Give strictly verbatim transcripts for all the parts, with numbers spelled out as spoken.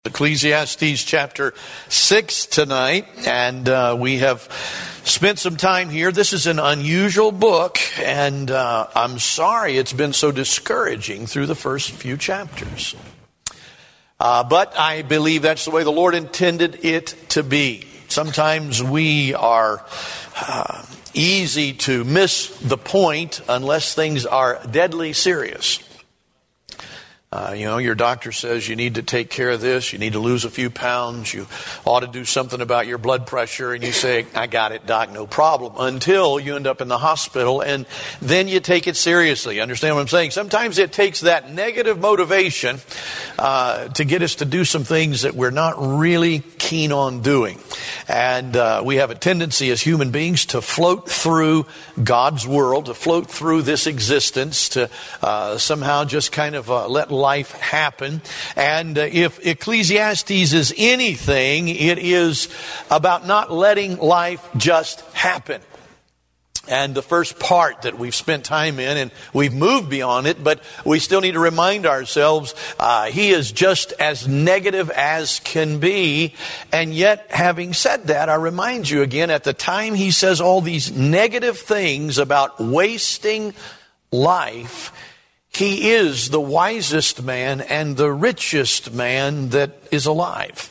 Ecclesiastes chapter six tonight, and uh, we have spent some time here. This is an unusual book, and uh, I'm sorry it's been so discouraging through the first few chapters. Uh, but I believe that's the way the Lord intended it to be. Sometimes we are uh, easy to miss the point unless things are deadly serious. Uh, you know, your doctor says you need to take care of this, you need to lose a few pounds, you ought to do something about your blood pressure, and you say, I got it, doc, no problem, until you end up in the hospital, and then you take it seriously. Understand what I'm saying? Sometimes it takes that negative motivation uh, to get us to do some things that we're not really keen on doing. And uh, we have a tendency as human beings to float through God's world, to float through this existence, to uh, somehow just kind of uh, let life happen. And uh, if Ecclesiastes is anything, it is about not letting life just happen. And the first part that we've spent time in, and we've moved beyond it, but we still need to remind ourselves, uh, he is just as negative as can be. And yet, having said that, I remind you again, at the time he says all these negative things about wasting life, he is the wisest man and the richest man that is alive.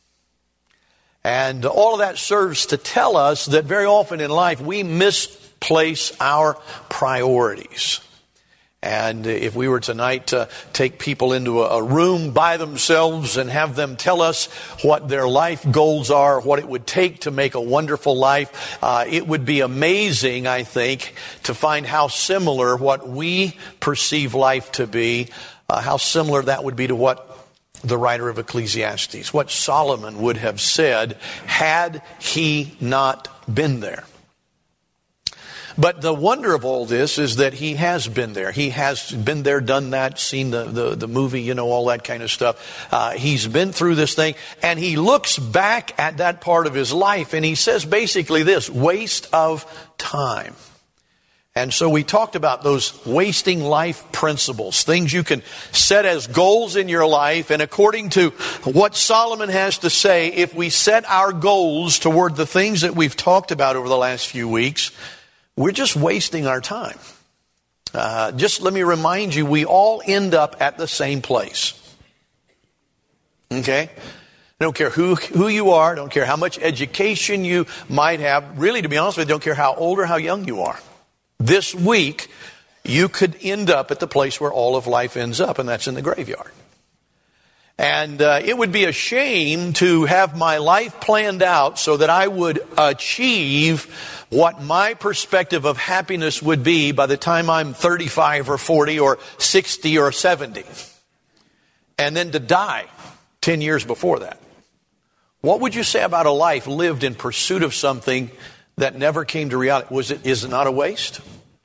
And all of that serves to tell us that very often in life we misplace our priorities. And if we were tonight to take people into a room by themselves and have them tell us what their life goals are, what it would take to make a wonderful life, uh, it would be amazing, I think, to find how similar what we perceive life to be, uh, how similar that would be to what the writer of Ecclesiastes, what Solomon would have said had he not been there. But the wonder of all this is that he has been there. He has been there, done that, seen the, the, the movie, you know, all that kind of stuff. Uh, he's been through this thing, and he looks back at that part of his life, and he says basically this: waste of time. And so we talked about those wasting life principles, things you can set as goals in your life. And according to what Solomon has to say, if we set our goals toward the things that we've talked about over the last few weeks, we're just wasting our time. Uh, just let me remind you, we all end up at the same place. Okay? I don't care who, who you are, don't care how much education you might have. Really, to be honest with you, don't care how old or how young you are. This week, you could end up at the place where all of life ends up, and that's in the graveyard. And uh, it would be a shame to have my life planned out so that I would achieve what my perspective of happiness would be by the time I'm thirty-five or forty or sixty or seventy. And then to die ten years before that. What would you say about a life lived in pursuit of something that never came to reality? Was it, is it not a waste?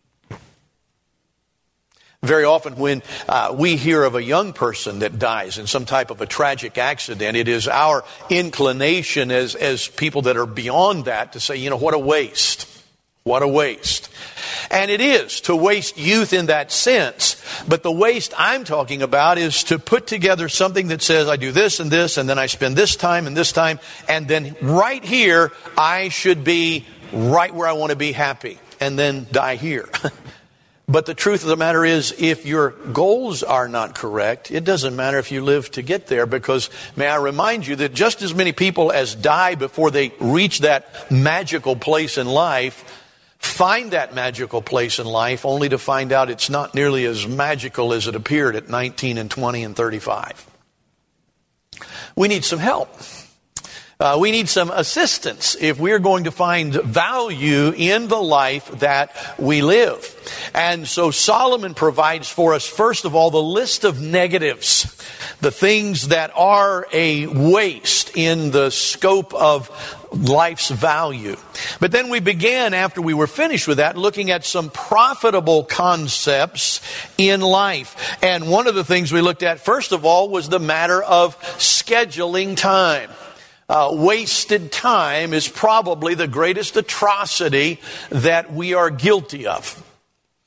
Very often when uh, we hear of a young person that dies in some type of a tragic accident, it is our inclination as, as people that are beyond that to say, you know, what a waste. What a waste. And it is to waste youth in that sense. But the waste I'm talking about is to put together something that says I do this and this, and then I spend this time and this time, and then right here I should be right where I want to be happy, and then die here. But the truth of the matter is, if your goals are not correct, it doesn't matter if you live to get there, because may I remind you that just as many people as die before they reach that magical place in life find that magical place in life only to find out it's not nearly as magical as it appeared at nineteen and twenty and thirty-five. We need some help. Uh, we need some assistance if we're going to find value in the life that we live. And so Solomon provides for us, first of all, the list of negatives, the things that are a waste in the scope of life's value. But then we began, after we were finished with that, looking at some profitable concepts in life. And one of the things we looked at, first of all, was the matter of scheduling time. Uh, wasted time is probably the greatest atrocity that we are guilty of.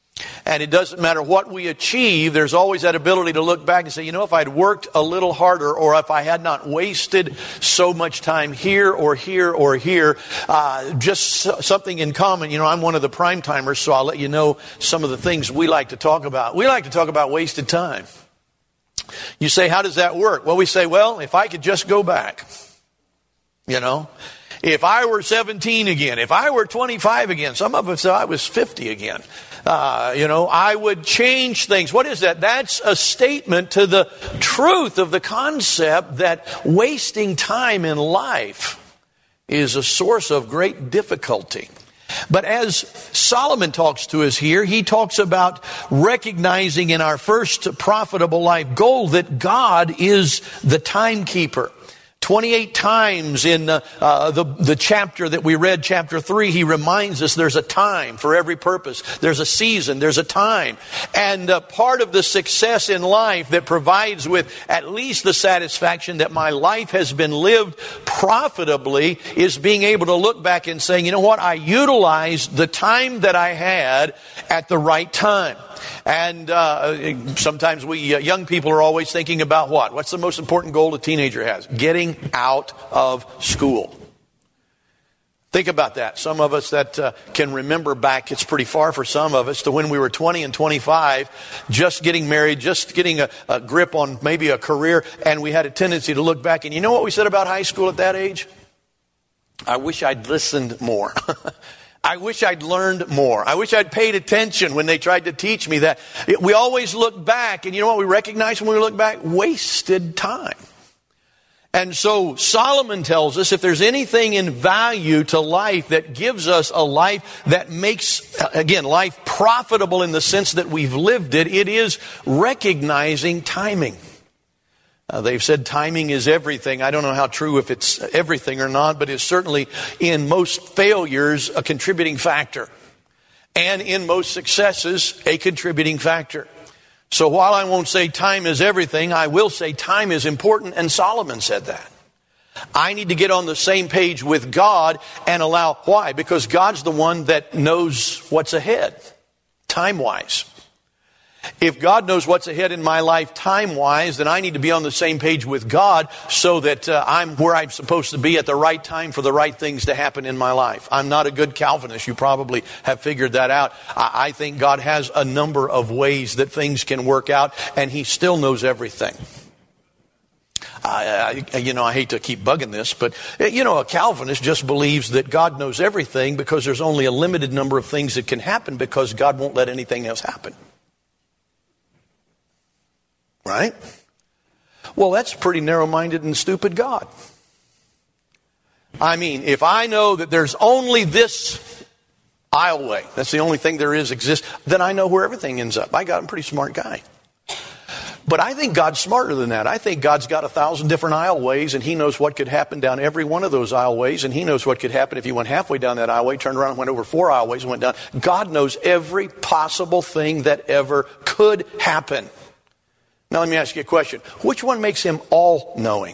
And it doesn't matter what we achieve, there's always that ability to look back and say, you know, if I'd worked a little harder, or if I had not wasted so much time here or here or here, uh, just something in common. You know, I'm one of the prime timers, so I'll let you know some of the things we like to talk about. We like to talk about wasted time. You say, how does that work? Well, we say, well, if I could just go back, you know, if I were seventeen again, if I were twenty-five again, some of us say I was fifty again. Uh, you know, I would change things. What is that? That's a statement to the truth of the concept that wasting time in life is a source of great difficulty. But as Solomon talks to us here, he talks about recognizing in our first profitable life goal that God is the timekeeper. twenty-eight times in uh, uh, the, the chapter that we read, chapter three, he reminds us there's a time for every purpose. There's a season, there's a time. And uh, part of the success in life that provides with at least the satisfaction that my life has been lived profitably is being able to look back and saying, you know what, I utilized the time that I had at the right time. And uh, sometimes we uh, young people are always thinking about what? What's the most important goal a teenager has? Getting out of school. Think about that. Some of us that uh, can remember back, it's pretty far for some of us, to when we were twenty and twenty-five, just getting married, just getting a, a grip on maybe a career, and we had a tendency to look back. And you know what we said about high school at that age? I wish I'd listened more. I wish I'd learned more. I wish I'd paid attention when they tried to teach me that. We always look back, and you know what we recognize when we look back? Wasted time. And so Solomon tells us if there's anything in value to life that gives us a life that makes, again, life profitable in the sense that we've lived it, it is recognizing timing. Uh, they've said timing is everything. I don't know how true if it's everything or not, but it's certainly in most failures a contributing factor. And in most successes, a contributing factor. So while I won't say time is everything, I will say time is important, and Solomon said that. I need to get on the same page with God and allow, why? Because God's the one that knows what's ahead, time-wise. If God knows what's ahead in my life time-wise, then I need to be on the same page with God so that uh, I'm where I'm supposed to be at the right time for the right things to happen in my life. I'm not a good Calvinist. You probably have figured that out. I, I think God has a number of ways that things can work out, and He still knows everything. I, I, you know, I hate to keep bugging this, but, you know, a Calvinist just believes that God knows everything because there's only a limited number of things that can happen because God won't let anything else happen. Right? Well, that's a pretty narrow-minded and stupid God. I mean, if I know that there's only this aisleway, that's the only thing there is exists, then I know where everything ends up. I got a pretty smart guy. But I think God's smarter than that. I think God's got a thousand different aisleways, and He knows what could happen down every one of those aisleways, and He knows what could happen if you went halfway down that aisleway, turned around and went over four aisleways and went down. God knows every possible thing that ever could happen. Now let me ask you a question. Which one makes Him all-knowing?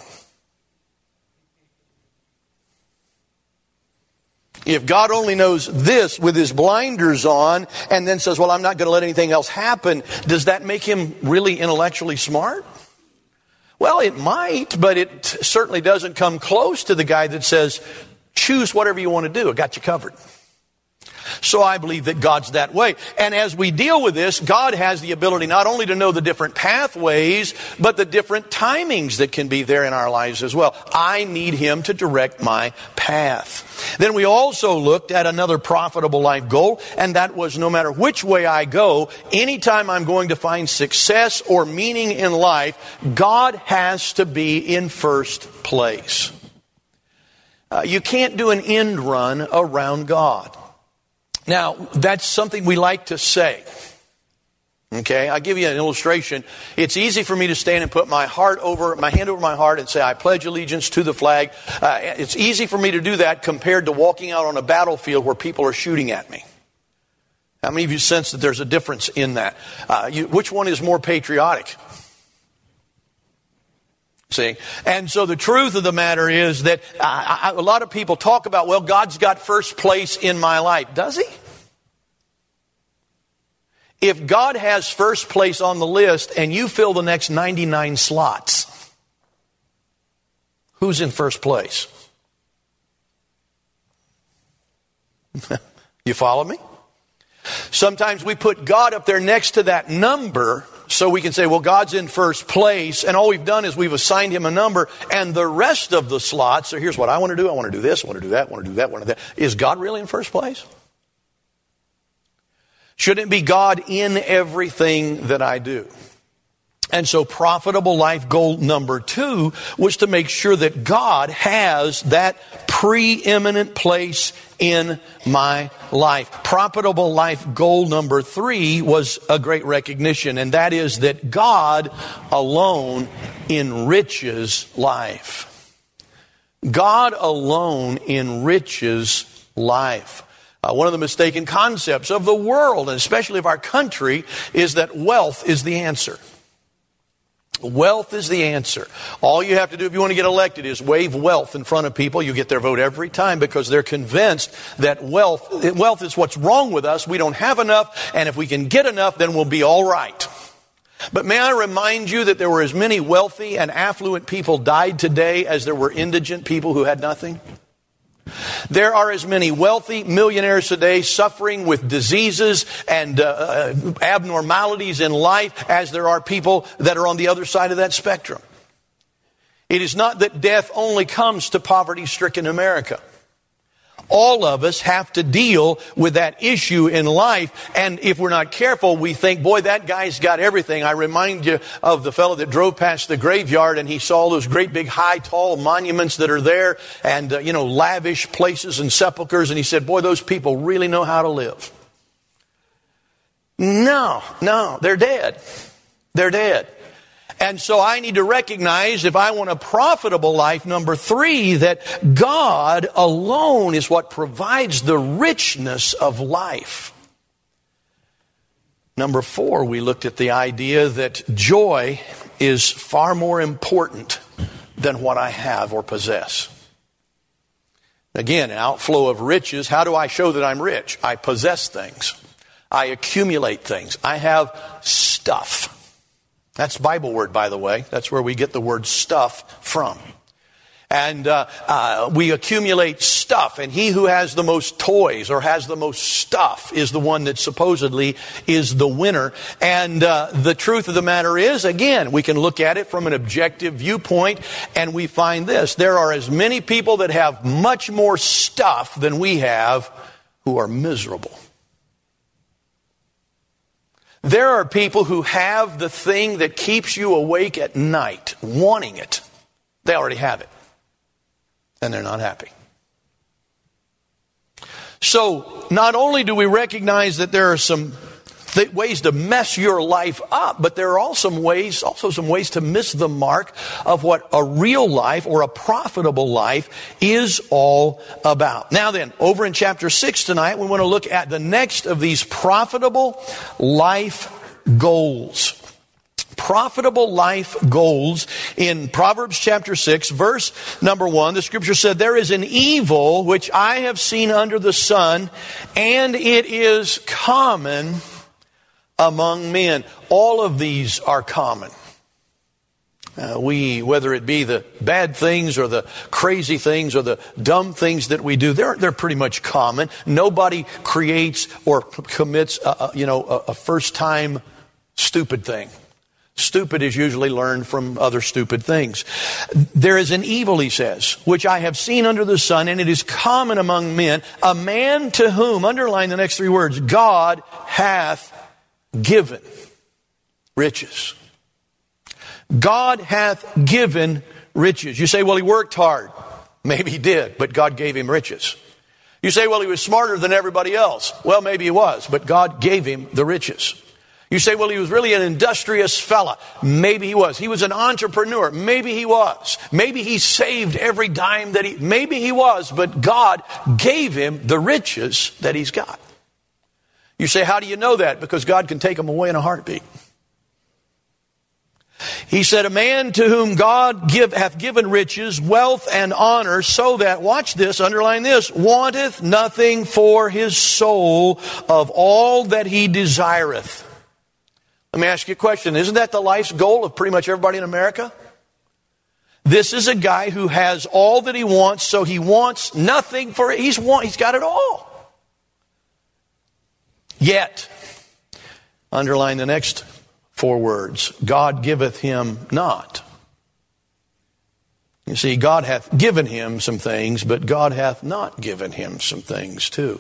If God only knows this with His blinders on and then says, well, I'm not going to let anything else happen, does that make Him really intellectually smart? Well, it might, but it certainly doesn't come close to the guy that says, choose whatever you want to do. I got you covered. So I believe that God's that way. And as we deal with this, God has the ability not only to know the different pathways, but the different timings that can be there in our lives as well. I need Him to direct my path. Then we also looked at another profitable life goal, and that was no matter which way I go, anytime I'm going to find success or meaning in life, God has to be in first place. Uh, you can't do an end run around God. Now, that's something we like to say. Okay, I'll give you an illustration. It's easy for me to stand and put my heart over, my hand over my heart and say, I pledge allegiance to the flag. Uh, it's easy for me to do that compared to walking out on a battlefield where people are shooting at me. How many of you sense that there's a difference in that? Uh, you, which one is more patriotic? See? And so the truth of the matter is that I, I, a lot of people talk about, well, God's got first place in my life. Does He? If God has first place on the list and you fill the next ninety-nine slots, who's in first place? You follow me? Sometimes we put God up there next to that number so we can say, well, God's in first place, and all we've done is we've assigned him a number, and the rest of the slots, so here's what I want to do, I want to do this, I want to do that, I want to do that, I want to do that. Is God really in first place? Shouldn't it be God in everything that I do? And so profitable life goal number two was to make sure that God has that preeminent place in my life. Profitable life goal number three was a great recognition, and that is that God alone enriches life. God alone enriches life. Uh, one of the mistaken concepts of the world, and especially of our country, is that wealth is the answer. Wealth is the answer. All you have to do if you want to get elected is wave wealth in front of people. You get their vote every time because they're convinced that wealth, wealth is what's wrong with us. We don't have enough, and if we can get enough, then we'll be all right. But may I remind you that there were as many wealthy and affluent people died today as there were indigent people who had nothing? There are as many wealthy millionaires today suffering with diseases and uh, abnormalities in life as there are people that are on the other side of that spectrum. It is not that death only comes to poverty-stricken America. All of us have to deal with that issue in life, and if we're not careful, we think, boy, that guy's got everything. I remind you of the fellow that drove past the graveyard, and he saw those great big high, tall monuments that are there, and, uh, you know, lavish places and sepulchers, and he said, boy, those people really know how to live. No, no, they're dead. They're dead. And so I need to recognize, if I want a profitable life, number three, that God alone is what provides the richness of life. Number four, we looked at the idea that joy is far more important than what I have or possess. Again, an outflow of riches. How do I show that I'm rich? I possess things. I accumulate things. I have stuff. That's Bible word, by the way. That's where we get the word stuff from. And uh, uh, we accumulate stuff. And he who has the most toys or has the most stuff is the one that supposedly is the winner. And uh, the truth of the matter is, again, we can look at it from an objective viewpoint, and we find this. There are as many people that have much more stuff than we have who are miserable. There are people who have the thing that keeps you awake at night, wanting it. They already have it. And they're not happy. So, not only do we recognize that there are some th- ways to mess your life up, but there are also some ways, also some ways to miss the mark of what a real life or a profitable life is all about. Now then, over in chapter six tonight, we want to look at the next of these profitable life goals. Profitable life goals. In Proverbs chapter six, verse number one, the scripture said, there is an evil which I have seen under the sun, and it is common among men. All of these are common. Uh, we, whether it be the bad things or the crazy things or the dumb things that we do, they're, they're pretty much common. Nobody creates or commits, a, a, you know, a, a first-time stupid thing. Stupid is usually learned from other stupid things. There is an evil, he says, which I have seen under the sun, and it is common among men, a man to whom, underline the next three words, God hath given riches. God hath given riches. You say, well, he worked hard. Maybe he did, but God gave him riches. You say, well, he was smarter than everybody else. Well, maybe he was, but God gave him the riches. You say, well, he was really an industrious fella. Maybe he was. He was an entrepreneur. Maybe he was. Maybe he saved every dime that he, maybe he was, but God gave him the riches that he's got. You say, how do you know that? Because God can take them away in a heartbeat. He said, a man to whom God give, hath given riches, wealth, and honor, so that, watch this, underline this, wanteth nothing for his soul of all that he desireth. Let me ask you a question. Isn't that the life's goal of pretty much everybody in America? This is a guy who has all that he wants, so he wants nothing for it. He's, want, he's got it all. Yet, underline the next four words, God giveth him not. You see, God hath given him some things, but God hath not given him some things too.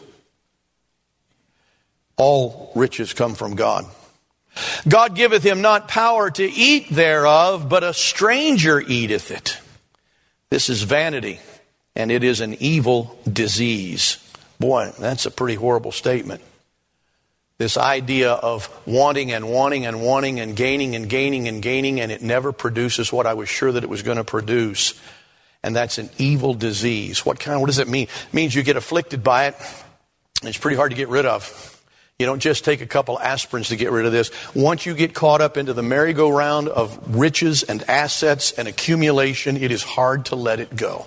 All riches come from God. God giveth him not power to eat thereof, but a stranger eateth it. This is vanity, and it is an evil disease. Boy, that's a pretty horrible statement. This idea of wanting and wanting and wanting and gaining and gaining and gaining, and it never produces what I was sure that it was going to produce. And that's an evil disease. What kind? What does it mean? It means you get afflicted by it. It's pretty hard to get rid of. You don't just take a couple aspirins to get rid of this. Once you get caught up into the merry-go-round of riches and assets and accumulation, it is hard to let it go.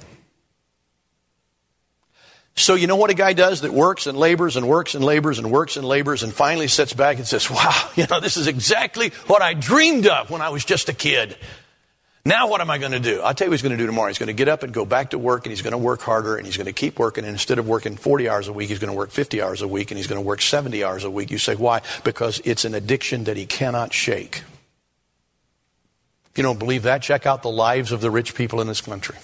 So you know what a guy does that works and labors and works and labors and works and labors and finally sits back and says, wow, you know, this is exactly what I dreamed of when I was just a kid. Now what am I going to do? I'll tell you what he's going to do tomorrow. He's going to get up and go back to work, and he's going to work harder, and he's going to keep working. And instead of working forty hours a week, he's going to work fifty hours a week, and he's going to work seventy hours a week. You say, why? Because it's an addiction that he cannot shake. If you don't believe that, check out the lives of the rich people in this country.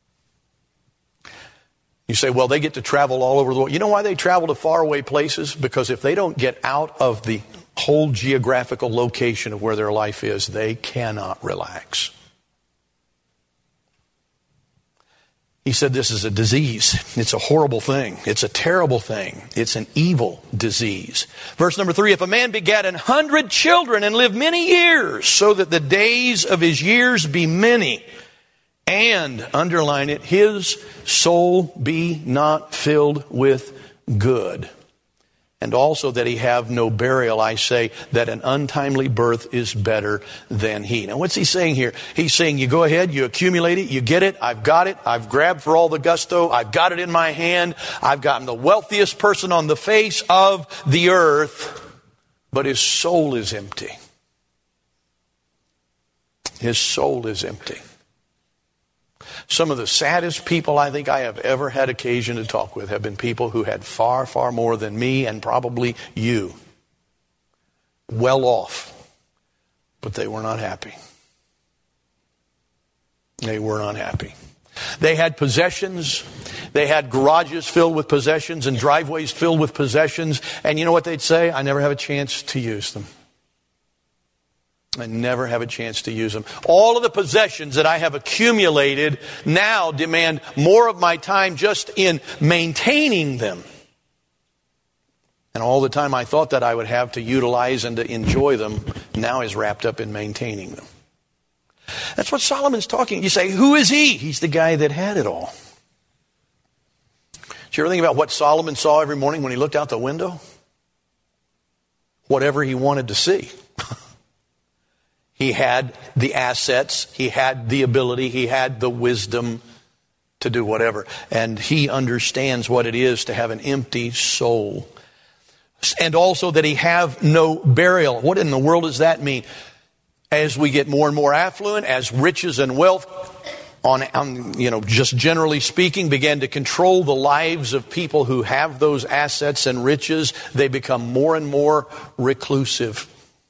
You say, well, they get to travel all over the world. You know why they travel to faraway places? Because if they don't get out of the whole geographical location of where their life is, they cannot relax. He said this is a disease. It's a horrible thing. It's a terrible thing. It's an evil disease. Verse number three, if a man begat an hundred children and live many years, so that the days of his years be many, and, underline it, his soul be not filled with good, and also that he have no burial, I say that an untimely birth is better than he. Now what's he saying here? He's saying you go ahead, you accumulate it, you get it, I've got it, I've grabbed for all the gusto, I've got it in my hand, I've gotten the wealthiest person on the face of the earth, but his soul is empty. His soul is empty. Some of the saddest people I think I have ever had occasion to talk with have been people who had far, far more than me and probably you. Well off. But they were not happy. They were not happy. They had possessions. They had garages filled with possessions and driveways filled with possessions. And you know what they'd say? I never have a chance to use them. I never have a chance to use them. All of the possessions that I have accumulated now demand more of my time just in maintaining them. And all the time I thought that I would have to utilize and to enjoy them now is wrapped up in maintaining them. That's what Solomon's talking. You say, who is he? He's the guy that had it all. Did you ever think about what Solomon saw every morning when he looked out the window? Whatever he wanted to see. He had the assets, he had the ability, he had the wisdom to do whatever. And he understands what it is to have an empty soul. And also that he have no burial. What in the world does that mean? As we get more and more affluent, as riches and wealth, on, on you know, just generally speaking, begin to control the lives of people who have those assets and riches, they become more and more reclusive.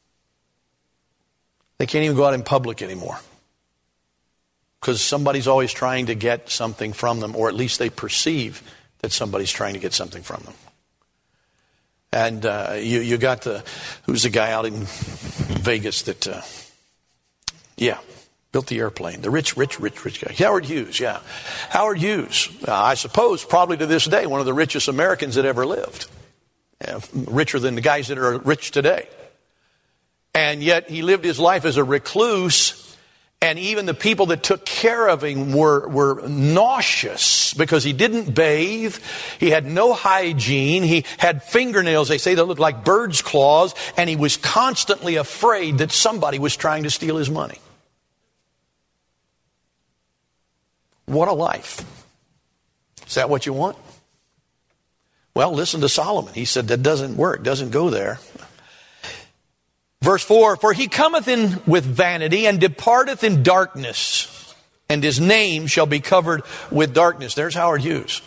They can't even go out in public anymore because somebody's always trying to get something from them, or at least they perceive that somebody's trying to get something from them. And uh, you, you got the, who's the guy out in Vegas that, uh, yeah, built the airplane, the rich, rich, rich, rich guy. Howard Hughes, yeah. Howard Hughes, uh, I suppose probably to this day, one of the richest Americans that ever lived. Yeah, richer than the guys that are rich today. And yet he lived his life as a recluse, and even the people that took care of him were, were nauseous because he didn't bathe. He had no hygiene. He had fingernails, they say, that looked like bird's claws, and he was constantly afraid that somebody was trying to steal his money. What a life. Is that what you want? Well, listen to Solomon. He said that doesn't work, doesn't go there. Verse four, for he cometh in with vanity and departeth in darkness, and his name shall be covered with darkness. There's Howard Hughes.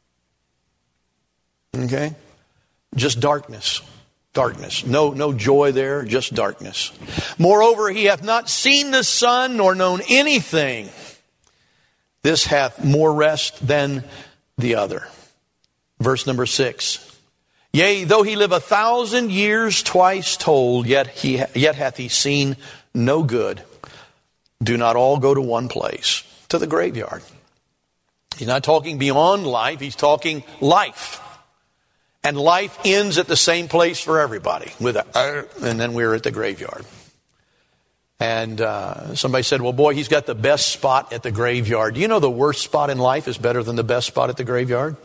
Okay? Just darkness. Darkness. No, no joy there, just darkness. Moreover, he hath not seen the sun nor known anything. This hath more rest than the other. Verse number six. Yea, though he live a thousand years twice told, yet he yet hath he seen no good. Do not all go to one place, to the graveyard. He's not talking beyond life, he's talking life. And life ends at the same place for everybody, with a, uh, and then we're at the graveyard. And uh, somebody said, well, boy, he's got the best spot at the graveyard. Do you know the worst spot in life is better than the best spot at the graveyard?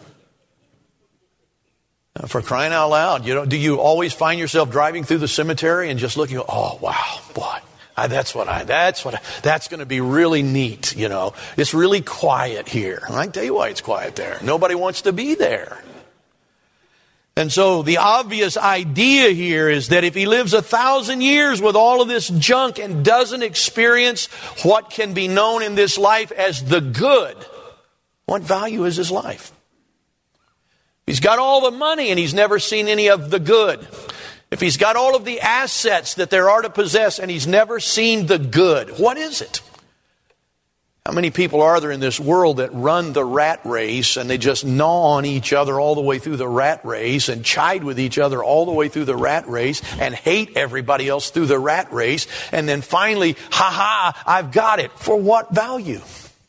Uh, for crying out loud, you know, do you always find yourself driving through the cemetery and just looking, oh, wow, boy, I, that's what I, that's what, I, that's going to be really neat, you know. It's really quiet here. And I can tell you why it's quiet there. Nobody wants to be there. And so the obvious idea here is that if he lives a thousand years with all of this junk and doesn't experience what can be known in this life as the good, what value is his life? He's got all the money and he's never seen any of the good. If he's got all of the assets that there are to possess and he's never seen the good, what is it? How many people are there in this world that run the rat race and they just gnaw on each other all the way through the rat race and chide with each other all the way through the rat race and hate everybody else through the rat race, and then finally, ha ha, I've got it. For what value?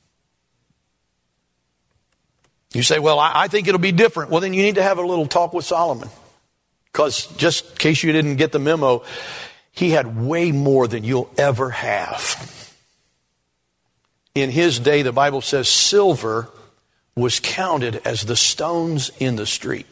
You say, well, I, I think it'll be different. Well, then you need to have a little talk with Solomon. Because just in case you didn't get the memo, he had way more than you'll ever have. In his day, the Bible says silver was counted as the stones in the street.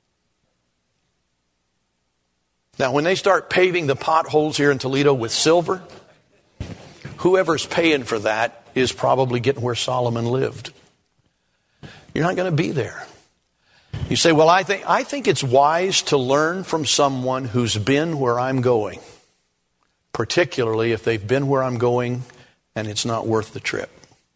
Now, when they start paving the potholes here in Toledo with silver, whoever's paying for that is probably getting where Solomon lived. You're not going to be there. You say, well, I think, I think it's wise to learn from someone who's been where I'm going, particularly if they've been where I'm going and it's not worth the trip.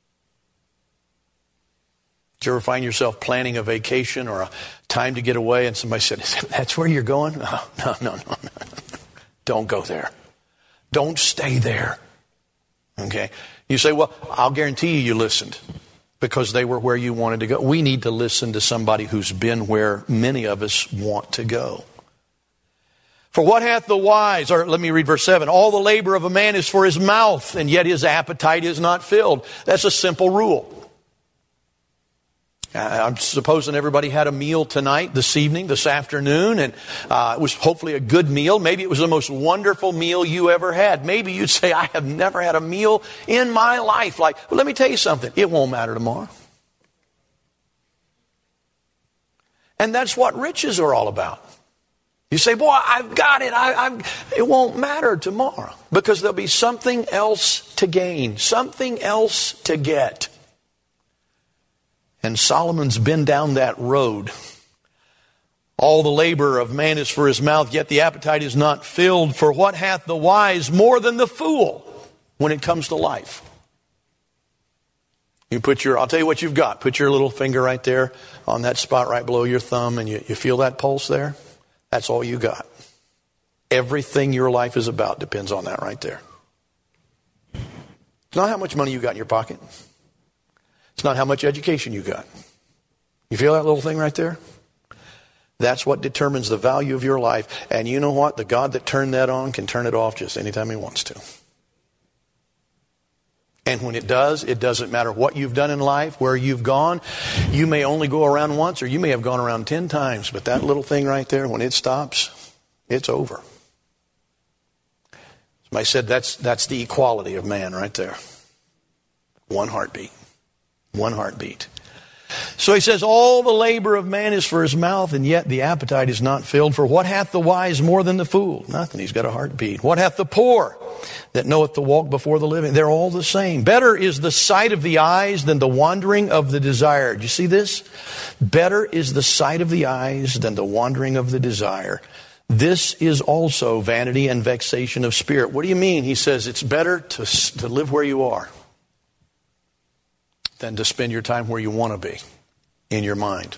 Did you ever find yourself planning a vacation or a time to get away and somebody said, that's where you're going? Oh, no, no, no, no. Don't go there. Don't stay there. Okay? You say, well, I'll guarantee you you listened because they were where you wanted to go. We need to listen to somebody who's been where many of us want to go. For what hath the wise, or let me read verse seven, all the labor of a man is for his mouth, and yet his appetite is not filled. That's a simple rule. I'm supposing everybody had a meal tonight, this evening, this afternoon, and uh, it was hopefully a good meal. Maybe it was the most wonderful meal you ever had. Maybe you'd say, I have never had a meal in my life. Like, well, let me tell you something. It won't matter tomorrow. And that's what riches are all about. You say, boy, I've got it. I, I've, it won't matter tomorrow because there'll be something else to gain, something else to get. And Solomon's been down that road. All the labor of man is for his mouth, yet the appetite is not filled. For what hath the wise more than the fool when it comes to life? You put your, I'll tell you what you've got. Put your little finger right there on that spot right below your thumb, and you, you feel that pulse there? That's all you got. Everything your life is about depends on that right there. It's not how much money you got in your pocket. It's not how much education you got. You feel that little thing right there? That's what determines the value of your life. And you know what? The God that turned that on can turn it off just anytime he wants to. And when it does, it doesn't matter what you've done in life, where you've gone. You may only go around once, or you may have gone around ten times. But that little thing right there, when it stops, it's over. Somebody said that's, that's the equality of man right there. One heartbeat. One heartbeat. So he says, all the labor of man is for his mouth, and yet the appetite is not filled. For what hath the wise more than the fool? Nothing. He's got a heartbeat. What hath the poor that knoweth to walk before the living? They're all the same. Better is the sight of the eyes than the wandering of the desire. Do you see this? Better is the sight of the eyes than the wandering of the desire. This is also vanity and vexation of spirit. What do you mean? He says it's better to, to live where you are than to spend your time where you want to be in your mind.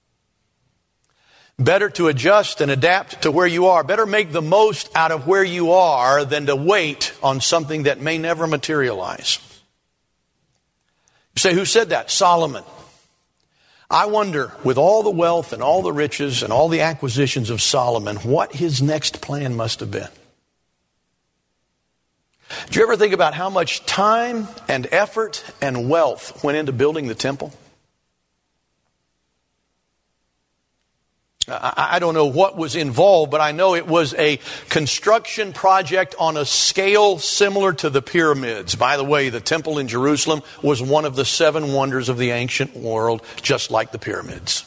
Better to adjust and adapt to where you are. Better make the most out of where you are than to wait on something that may never materialize. You say, who said that? Solomon. I wonder, with all the wealth and all the riches and all the acquisitions of Solomon, what his next plan must have been. Did you ever think about how much time and effort and wealth went into building the temple? I don't know what was involved, but I know it was a construction project on a scale similar to the pyramids. By the way, the temple in Jerusalem was one of the seven wonders of the ancient world, just like the pyramids.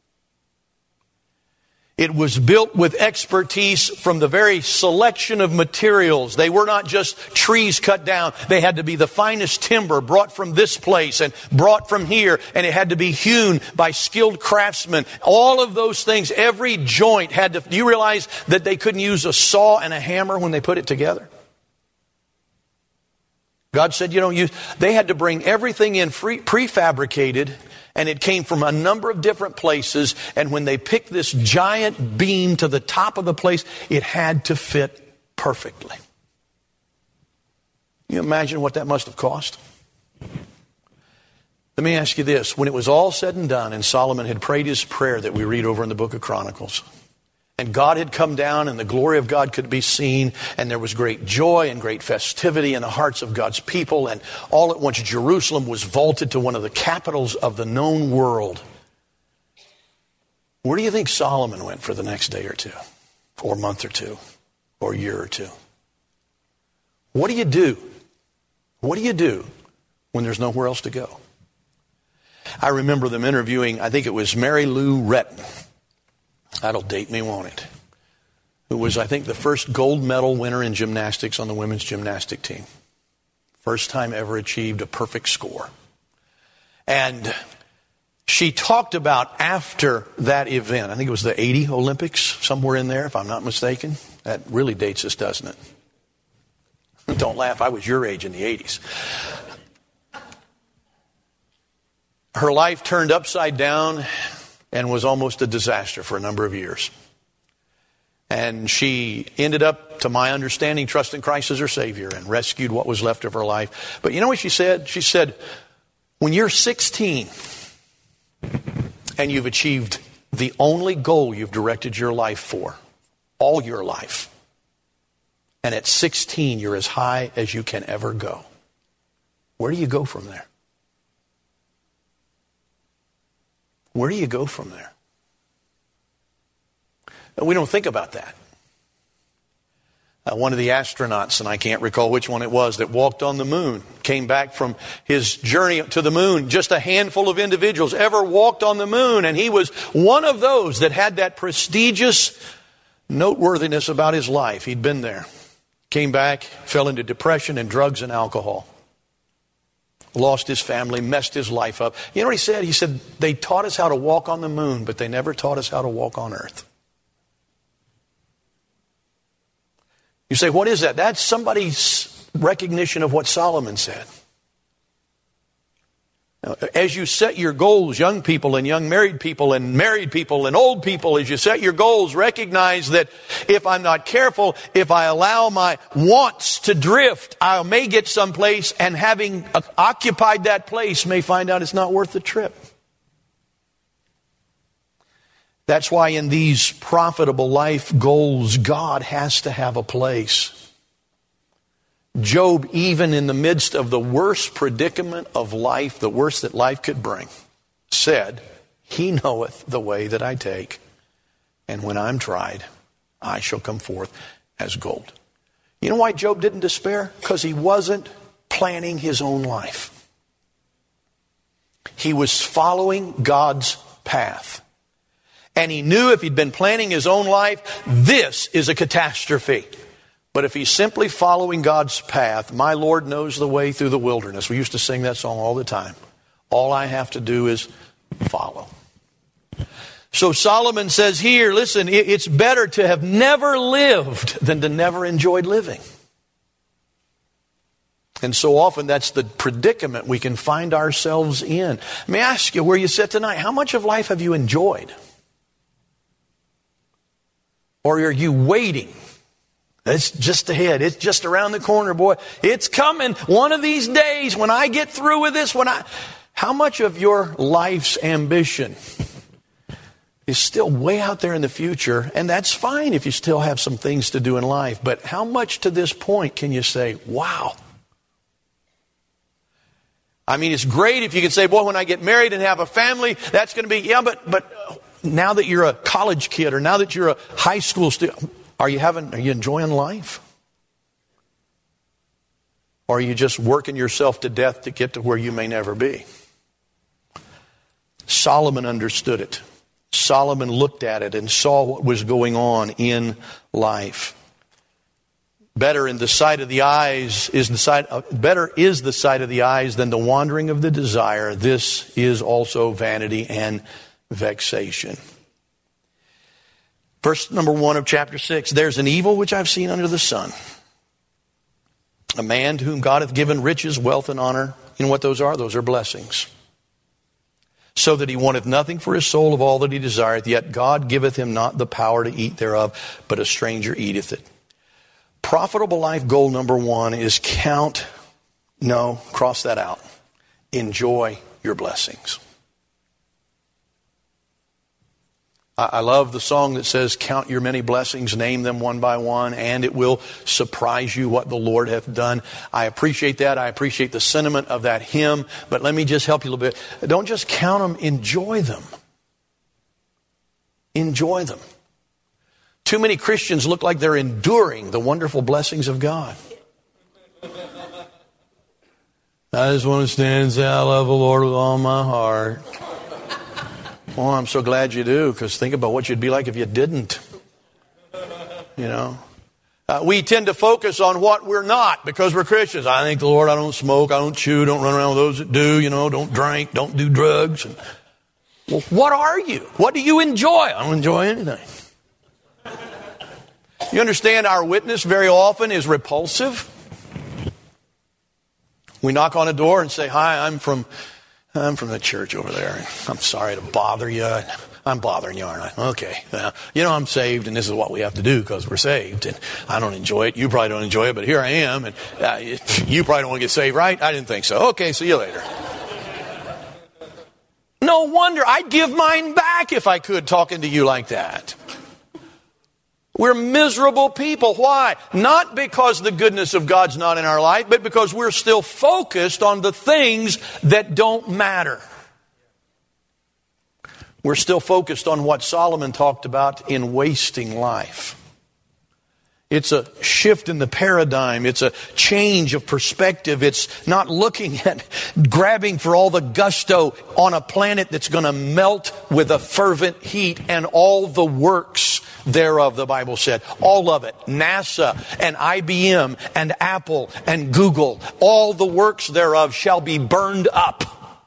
It was built with expertise from the very selection of materials. They were not just trees cut down. They had to be the finest timber brought from this place and brought from here. And it had to be hewn by skilled craftsmen. All of those things, every joint had to... Do you realize that they couldn't use a saw and a hammer when they put it together? God said, you know, you, they had to bring everything in free, prefabricated. And it came from a number of different places. And when they picked this giant beam to the top of the place, it had to fit perfectly. Can you imagine what that must have cost? Let me ask you this. When it was all said and done, and Solomon had prayed his prayer that we read over in the book of Chronicles, and God had come down and the glory of God could be seen, and there was great joy and great festivity in the hearts of God's people, and all at once Jerusalem was vaulted to one of the capitals of the known world. Where do you think Solomon went for the next day or two, or month or two, or year or two? What do you do? What do you do when there's nowhere else to go? I remember them interviewing, I think it was Mary Lou Retton. That'll date me, won't it? Who was, I think, the first gold medal winner in gymnastics on the women's gymnastic team. First time ever achieved a perfect score. And she talked about after that event, I think it was the eighty Olympics, somewhere in there, if I'm not mistaken. That really dates us, doesn't it? Don't laugh, I was your age in the eighties. Her life turned upside down and was almost a disaster for a number of years. And she ended up, to my understanding, trusting Christ as her Savior and rescued what was left of her life. But you know what she said? She said, when you're sixteen and you've achieved the only goal you've directed your life for, all your life, and at sixteen you're as high as you can ever go, where do you go from there? Where do you go from there? We don't think about that. Uh, one of the astronauts, and I can't recall which one it was, that walked on the moon, came back from his journey to the moon. Just a handful of individuals ever walked on the moon, and he was one of those that had that prestigious noteworthiness about his life. He'd been there. Came back, fell into depression and drugs and alcohol. Lost his family, messed his life up. You know what he said? He said, they taught us how to walk on the moon, but they never taught us how to walk on earth. You say, what is that? That's somebody's recognition of what Solomon said. As you set your goals, young people and young married people and married people and old people, as you set your goals, recognize that if I'm not careful, if I allow my wants to drift, I may get someplace and having occupied that place may find out it's not worth the trip. That's why in these profitable life goals, God has to have a place. Job, even in the midst of the worst predicament of life, the worst that life could bring, said, He knoweth the way that I take, and when I'm tried, I shall come forth as gold. You know why Job didn't despair? Because he wasn't planning his own life. He was following God's path. And he knew if he'd been planning his own life, this is a catastrophe. But if he's simply following God's path, my Lord knows the way through the wilderness. We used to sing that song all the time. All I have to do is follow. So Solomon says here, listen, it's better to have never lived than to never enjoyed living. And so often that's the predicament we can find ourselves in. Let me ask you where you sit tonight, how much of life have you enjoyed? Or are you waiting? It's just ahead. It's just around the corner, boy. It's coming one of these days when I get through with this. When I, how much of your life's ambition is still way out there in the future? And that's fine if you still have some things to do in life. But how much to this point can you say, wow? I mean, it's great if you can say, boy, when I get married and have a family, that's going to be, yeah, but but now that you're a college kid or now that you're a high school student, are you having, are you enjoying life? Or are you just working yourself to death to get to where you may never be? Solomon understood it. Solomon looked at it and saw what was going on in life. Better in the sight of the eyes is the sight. Uh, better is the sight of the eyes than the wandering of the desire. This is also vanity and vexation. Verse number one of chapter six. There's an evil which I've seen under the sun. A man to whom God hath given riches, wealth, and honor. You know what those are? Those are blessings. So that he wanteth nothing for his soul of all that he desireth. Yet God giveth him not the power to eat thereof, but a stranger eateth it. Profitable life goal number one is count, no, cross that out. Enjoy your blessings. I, I love the song that says, count your many blessings, name them one by one, and it will surprise you what the Lord hath done. I appreciate that. I appreciate the sentiment of that hymn, but let me just help you a little bit. Don't just count them, enjoy them. Enjoy them. Too many Christians look like they're enduring the wonderful blessings of God. I just want to stand and say, I love the Lord with all my heart. Well, I'm so glad you do, because think about what you'd be like if you didn't. You know? Uh, we tend to focus on what we're not because we're Christians. I thank the Lord I don't smoke, I don't chew, don't run around with those that do, you know, don't drink, don't do drugs. And, well, what are you? What do you enjoy? I don't enjoy anything. You understand our witness very often is repulsive. We knock on a door and say, hi, I'm from I'm from the church over there. I'm sorry to bother you. I'm bothering you, aren't I? Okay. Well, you know, I'm saved, and this is what we have to do because we're saved. And I don't enjoy it. You probably don't enjoy it, but here I am. And uh, you probably don't want to get saved, right? I didn't think so. Okay, see you later. No wonder. I'd give mine back if I could, talking to you like that. We're miserable people. Why? Not because the goodness of God's not in our life, but because we're still focused on the things that don't matter. We're still focused on what Solomon talked about in wasting life. It's a shift in the paradigm. It's a change of perspective. It's not looking at grabbing for all the gusto on a planet that's going to melt with a fervent heat and all the works thereof, the Bible said. All of it. NASA and I B M and Apple and Google. All the works thereof shall be burned up.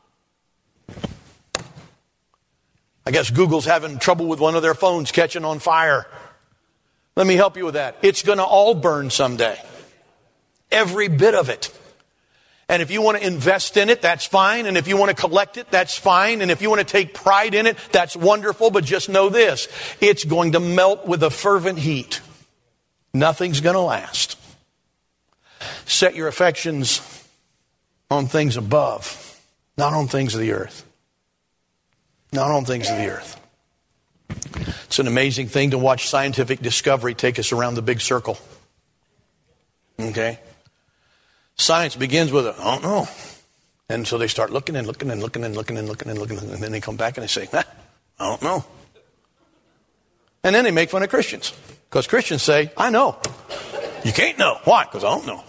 I guess Google's having trouble with one of their phones catching on fire. Let me help you with that. It's going to all burn someday. Every bit of it. And if you want to invest in it, that's fine. And if you want to collect it, that's fine. And if you want to take pride in it, that's wonderful. But just know this. It's going to melt with a fervent heat. Nothing's going to last. Set your affections on things above, not on things of the earth. Not on things of the earth. It's an amazing thing to watch scientific discovery take us around the big circle. Okay? Science begins with a, I don't know. And so they start looking and looking and looking and looking and looking and looking. And then they come back and they say, ah, I don't know. And then they make fun of Christians. Because Christians say, I know. You can't know. Why? Because I don't know.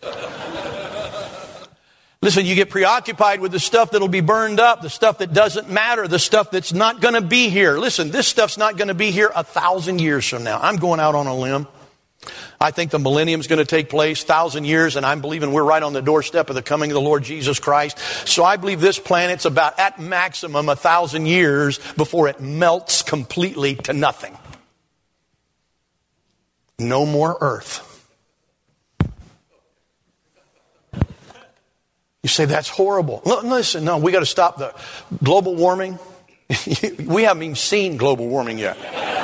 Listen, you get preoccupied with the stuff that'll be burned up, the stuff that doesn't matter, the stuff that's not going to be here. Listen, this stuff's not going to be here a thousand years from now. I'm going out on a limb. I think the millennium is going to take place, thousand years, and I'm believing we're right on the doorstep of the coming of the Lord Jesus Christ. So I believe this planet's about, at maximum, a thousand years before it melts completely to nothing. No more Earth. You say, that's horrible. Listen, no, we got to stop the global warming. We haven't even seen global warming yet.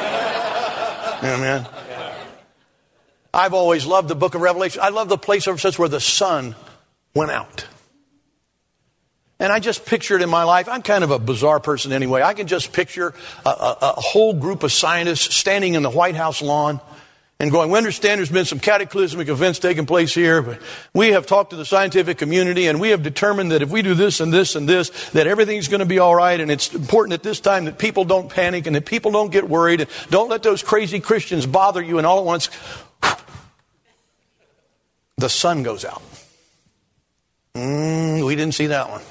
Amen. I've always loved the book of Revelation. I love the place ever since where the sun went out. And I just picture it in my life. I'm kind of a bizarre person anyway. I can just picture a, a, a whole group of scientists standing in the White House lawn and going, we understand there's been some cataclysmic events taking place here, but we have talked to the scientific community and we have determined that if we do this and this and this, that everything's going to be all right. And it's important at this time that people don't panic and that people don't get worried. And don't let those crazy Christians bother you. And all at once, the sun goes out. Mm, we didn't see that one.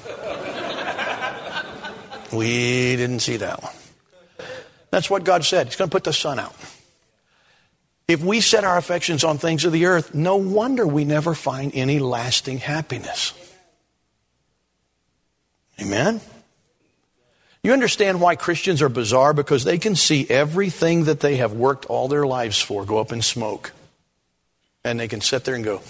We didn't see that one. That's what God said. He's going to put the sun out. If we set our affections on things of the earth, no wonder we never find any lasting happiness. Amen? You understand why Christians are bizarre? Because they can see everything that they have worked all their lives for go up in smoke. And they can sit there and go,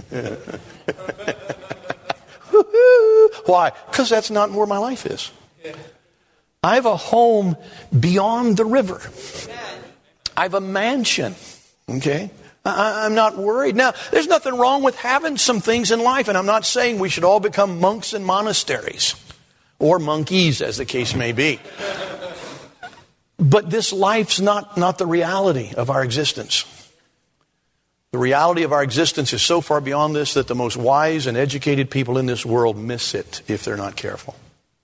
why? Because that's not where my life is. I have a home beyond the river. I have a mansion. Okay? I, I'm not worried. Now, there's nothing wrong with having some things in life, and I'm not saying we should all become monks in monasteries, or monkeys, as the case may be. But this life's not, not the reality of our existence. The reality of our existence is so far beyond this that the most wise and educated people in this world miss it if they're not careful.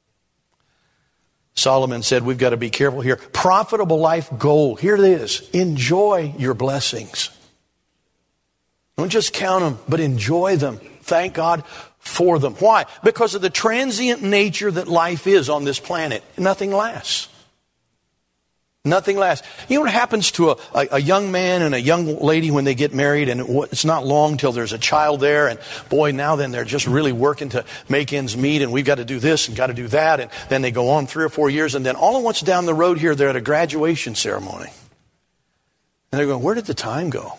Solomon said we've got to be careful here. Profitable life goal. Here it is. Enjoy your blessings. Don't just count them, but enjoy them. Thank God for them. Why? Because of the transient nature that life is on this planet. Nothing lasts. Nothing lasts. You know what happens to a, a, a young man and a young lady when they get married, and it, it's not long till there's a child there, and boy, now then they're just really working to make ends meet, and we've got to do this and got to do that, and then they go on three or four years, and then all at once down the road here, they're at a graduation ceremony. And they're going, where did the time go?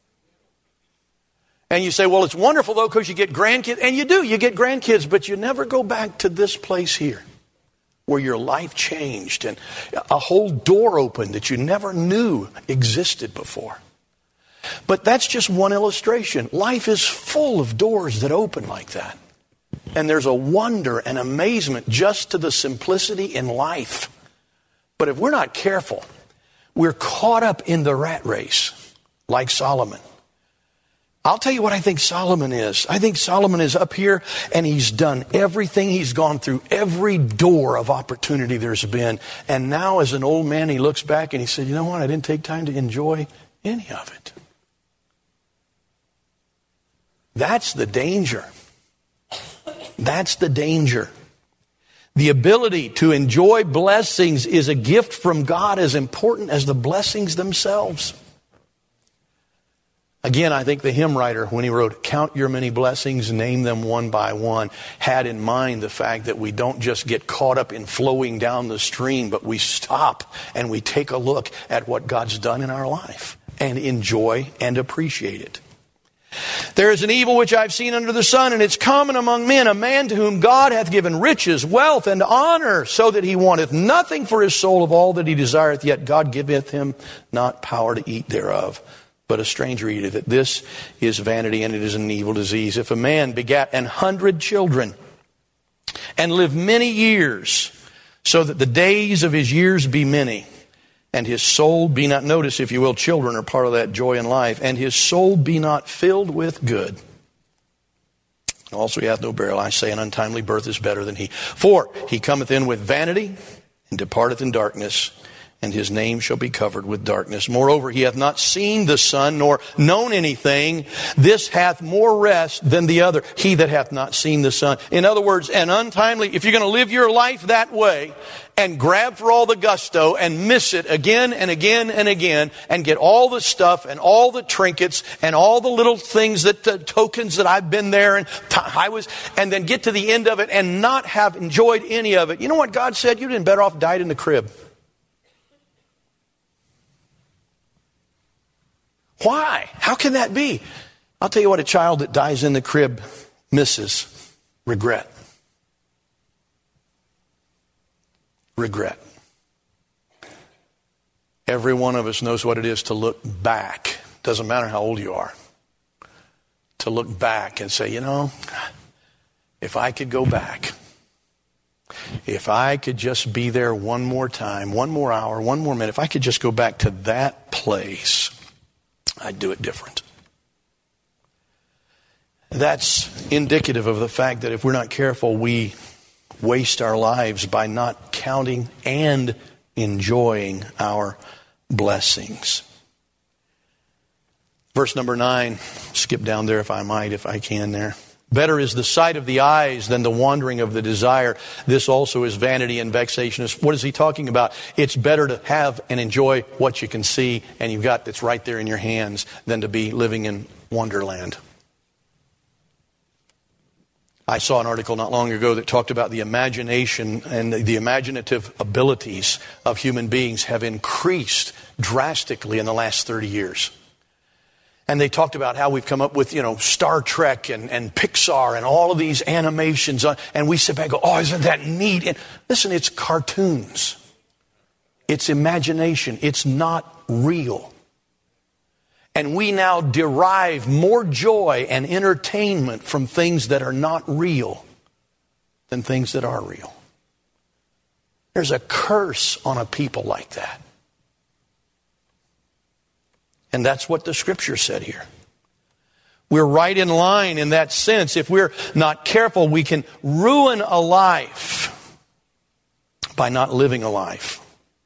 And you say, well, it's wonderful, though, because you get grandkids, and you do, you get grandkids, but you never go back to this place here, where your life changed and a whole door opened that you never knew existed before. But that's just one illustration. Life is full of doors that open like that. And there's a wonder and amazement just to the simplicity in life. But if we're not careful, we're caught up in the rat race like Solomon. I'll tell you what I think Solomon is. I think Solomon is up here and he's done everything. He's gone through every door of opportunity there's been. And now as an old man, he looks back and he said, you know what? I didn't take time to enjoy any of it. That's the danger. That's the danger. The ability to enjoy blessings is a gift from God as important as the blessings themselves. Again, I think the hymn writer, when he wrote, count your many blessings, name them one by one, had in mind the fact that we don't just get caught up in flowing down the stream, but we stop and we take a look at what God's done in our life and enjoy and appreciate it. There is an evil which I've seen under the sun, and it's common among men, a man to whom God hath given riches, wealth, and honor, so that he wanteth nothing for his soul of all that he desireth, yet God giveth him not power to eat thereof. But a stranger eateth it. This is vanity, and it is an evil disease. If a man begat an hundred children, and live many years, so that the days of his years be many, and his soul be not, notice if you will, children are part of that joy in life, and his soul be not filled with good. Also he hath no burial. I say an untimely birth is better than he. For he cometh in with vanity, and departeth in darkness, and his name shall be covered with darkness. Moreover, he hath not seen the Son, nor known anything. This hath more rest than the other, he that hath not seen the Son. In other words, an untimely, if you're going to live your life that way, and grab for all the gusto and miss it again and again and again and get all the stuff and all the trinkets and all the little things that the tokens that I've been there and t- I was, and then get to the end of it and not have enjoyed any of it. You know what God said? You'd been better off died in the crib. Why? How can that be? I'll tell you what a child that dies in the crib misses. Regret. Regret. Every one of us knows what it is to look back. Doesn't matter how old you are. To look back and say, you know, if I could go back, if I could just be there one more time, one more hour, one more minute, if I could just go back to that place, I'd do it different. That's indicative of the fact that if we're not careful, we waste our lives by not counting and enjoying our blessings. Verse number nine, skip down there if I might, if I can there. Better is the sight of the eyes than the wandering of the desire. This also is vanity and vexation. What is he talking about? It's better to have and enjoy what you can see and you've got that's right there in your hands than to be living in wonderland. I saw an article not long ago that talked about the imagination and the imaginative abilities of human beings have increased drastically in the last thirty years. And they talked about how we've come up with, you know, Star Trek and, and Pixar and all of these animations. And we sit back and go, oh, isn't that neat? And listen, it's cartoons. It's imagination. It's not real. And we now derive more joy and entertainment from things that are not real than things that are real. There's a curse on a people like that. And that's what the scripture said here. We're right in line in that sense. If we're not careful, we can ruin a life by not living a life.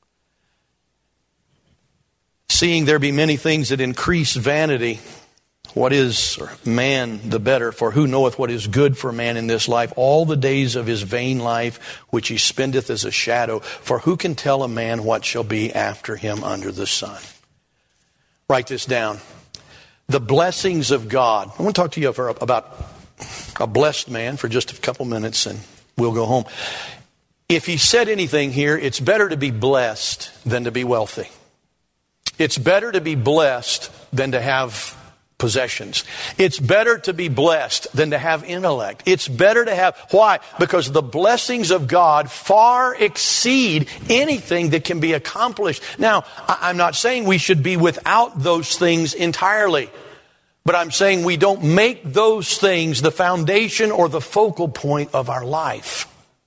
Seeing there be many things that increase vanity, what is man the better? For who knoweth what is good for man in this life? All the days of his vain life, which he spendeth as a shadow. For who can tell a man what shall be after him under the sun? Write this down. The blessings of God. I want to talk to you for, about a blessed man for just a couple minutes and we'll go home. If he said anything here, it's better to be blessed than to be wealthy. It's better to be blessed than to have possessions. It's better to be blessed than to have intellect. It's better to have, why? Because the blessings of God far exceed anything that can be accomplished. Now, I'm not saying we should be without those things entirely, but I'm saying we don't make those things the foundation or the focal point of our life.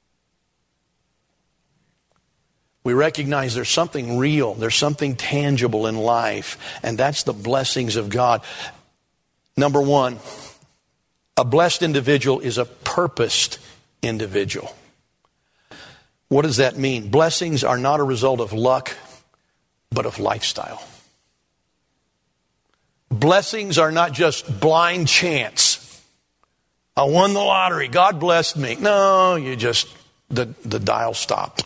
We recognize there's something real, there's something tangible in life, and that's the blessings of God. Number one, a blessed individual is a purposed individual. What does that mean? Blessings are not a result of luck, but of lifestyle. Blessings are not just blind chance. I won the lottery, God blessed me. No, you just, the, the dial stopped.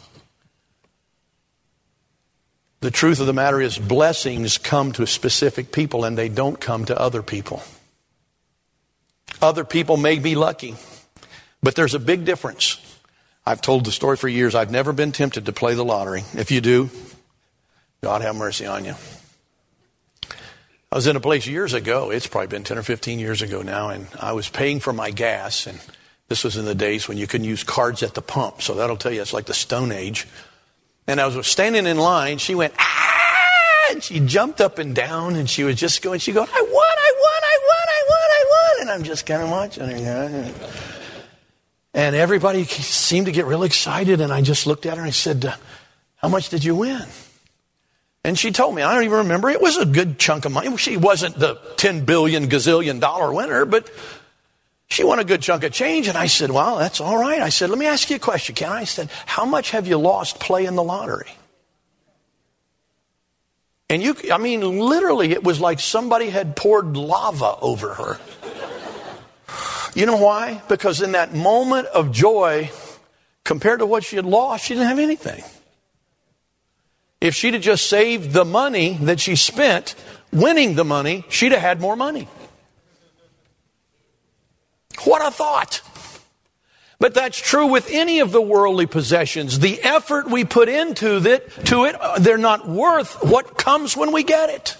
The truth of the matter is blessings come to specific people and they don't come to other people. Other people may be lucky, but there's a big difference. I've told the story for years. I've never been tempted to play the lottery. If you do, God have mercy on you. I was in a place years ago. It's probably been ten or fifteen years ago now, and I was paying for my gas, and this was in the days when you couldn't use cards at the pump, so that'll tell you it's like the Stone Age. And I was standing in line. She went, ah, and she jumped up and down, and she was just going, she goes, I won, I won, I won, I won, I won. And I'm just kind of watching her. And everybody seemed to get real excited, and I just looked at her and I said, how much did you win? And she told me, I don't even remember. It was a good chunk of money. She wasn't the ten billion gazillion dollar winner, but she won a good chunk of change. And I said, well, that's all right. I said, let me ask you a question, Ken. I said, how much have you lost playing the lottery? And you, I mean, literally, it was like somebody had poured lava over her. You know why? Because in that moment of joy, compared to what she had lost, she didn't have anything. If she'd have just saved the money that she spent winning the money, she'd have had more money. What a thought. But that's true with any of the worldly possessions. The effort we put into it, to it, they're not worth what comes when we get it.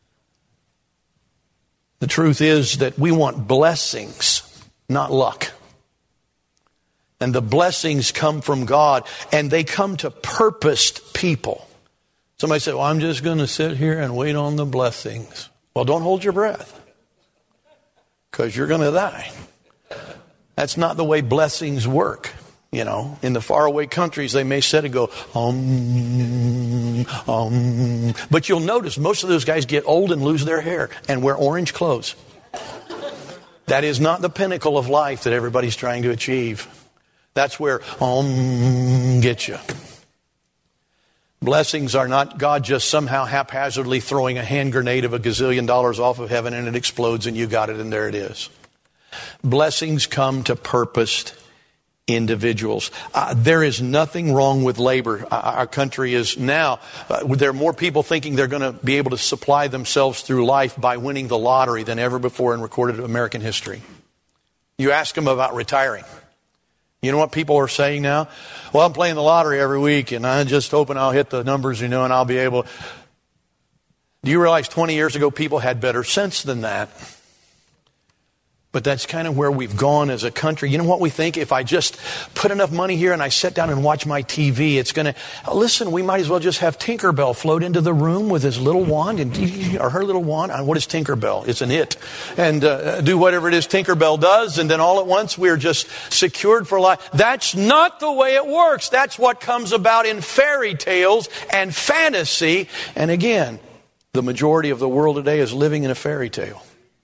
The truth is that we want blessings, not luck. And the blessings come from God, and they come to purposed people. Somebody said, well, I'm just going to sit here and wait on the blessings. Well, don't hold your breath, because you're going to die. That's not the way blessings work. You know, in the faraway countries, they may sit and go, um, um. But you'll notice most of those guys get old and lose their hair and wear orange clothes. That is not the pinnacle of life that everybody's trying to achieve. That's where um gets you. Blessings are not God just somehow haphazardly throwing a hand grenade of a gazillion dollars off of heaven and it explodes and you got it and there it is. Blessings come to purposed individuals. Uh, there is nothing wrong with labor. Uh, our country is now, uh, there are more people thinking they're going to be able to supply themselves through life by winning the lottery than ever before in recorded American history. You ask them about retiring. You know what people are saying now? Well, I'm playing the lottery every week and I'm just hoping I'll hit the numbers, you know, and I'll be able. Do you realize twenty years ago people had better sense than that? But that's kind of where we've gone as a country. You know what we think? If I just put enough money here and I sit down and watch my T V, it's going to... Listen, we might as well just have Tinkerbell float into the room with his little wand, and or her little wand. What is Tinkerbell? It's an it. And uh, do whatever it is Tinkerbell does, and then all at once we're just secured for life. That's not the way it works. That's what comes about in fairy tales and fantasy. And again, the majority of the world today is living in a fairy tale.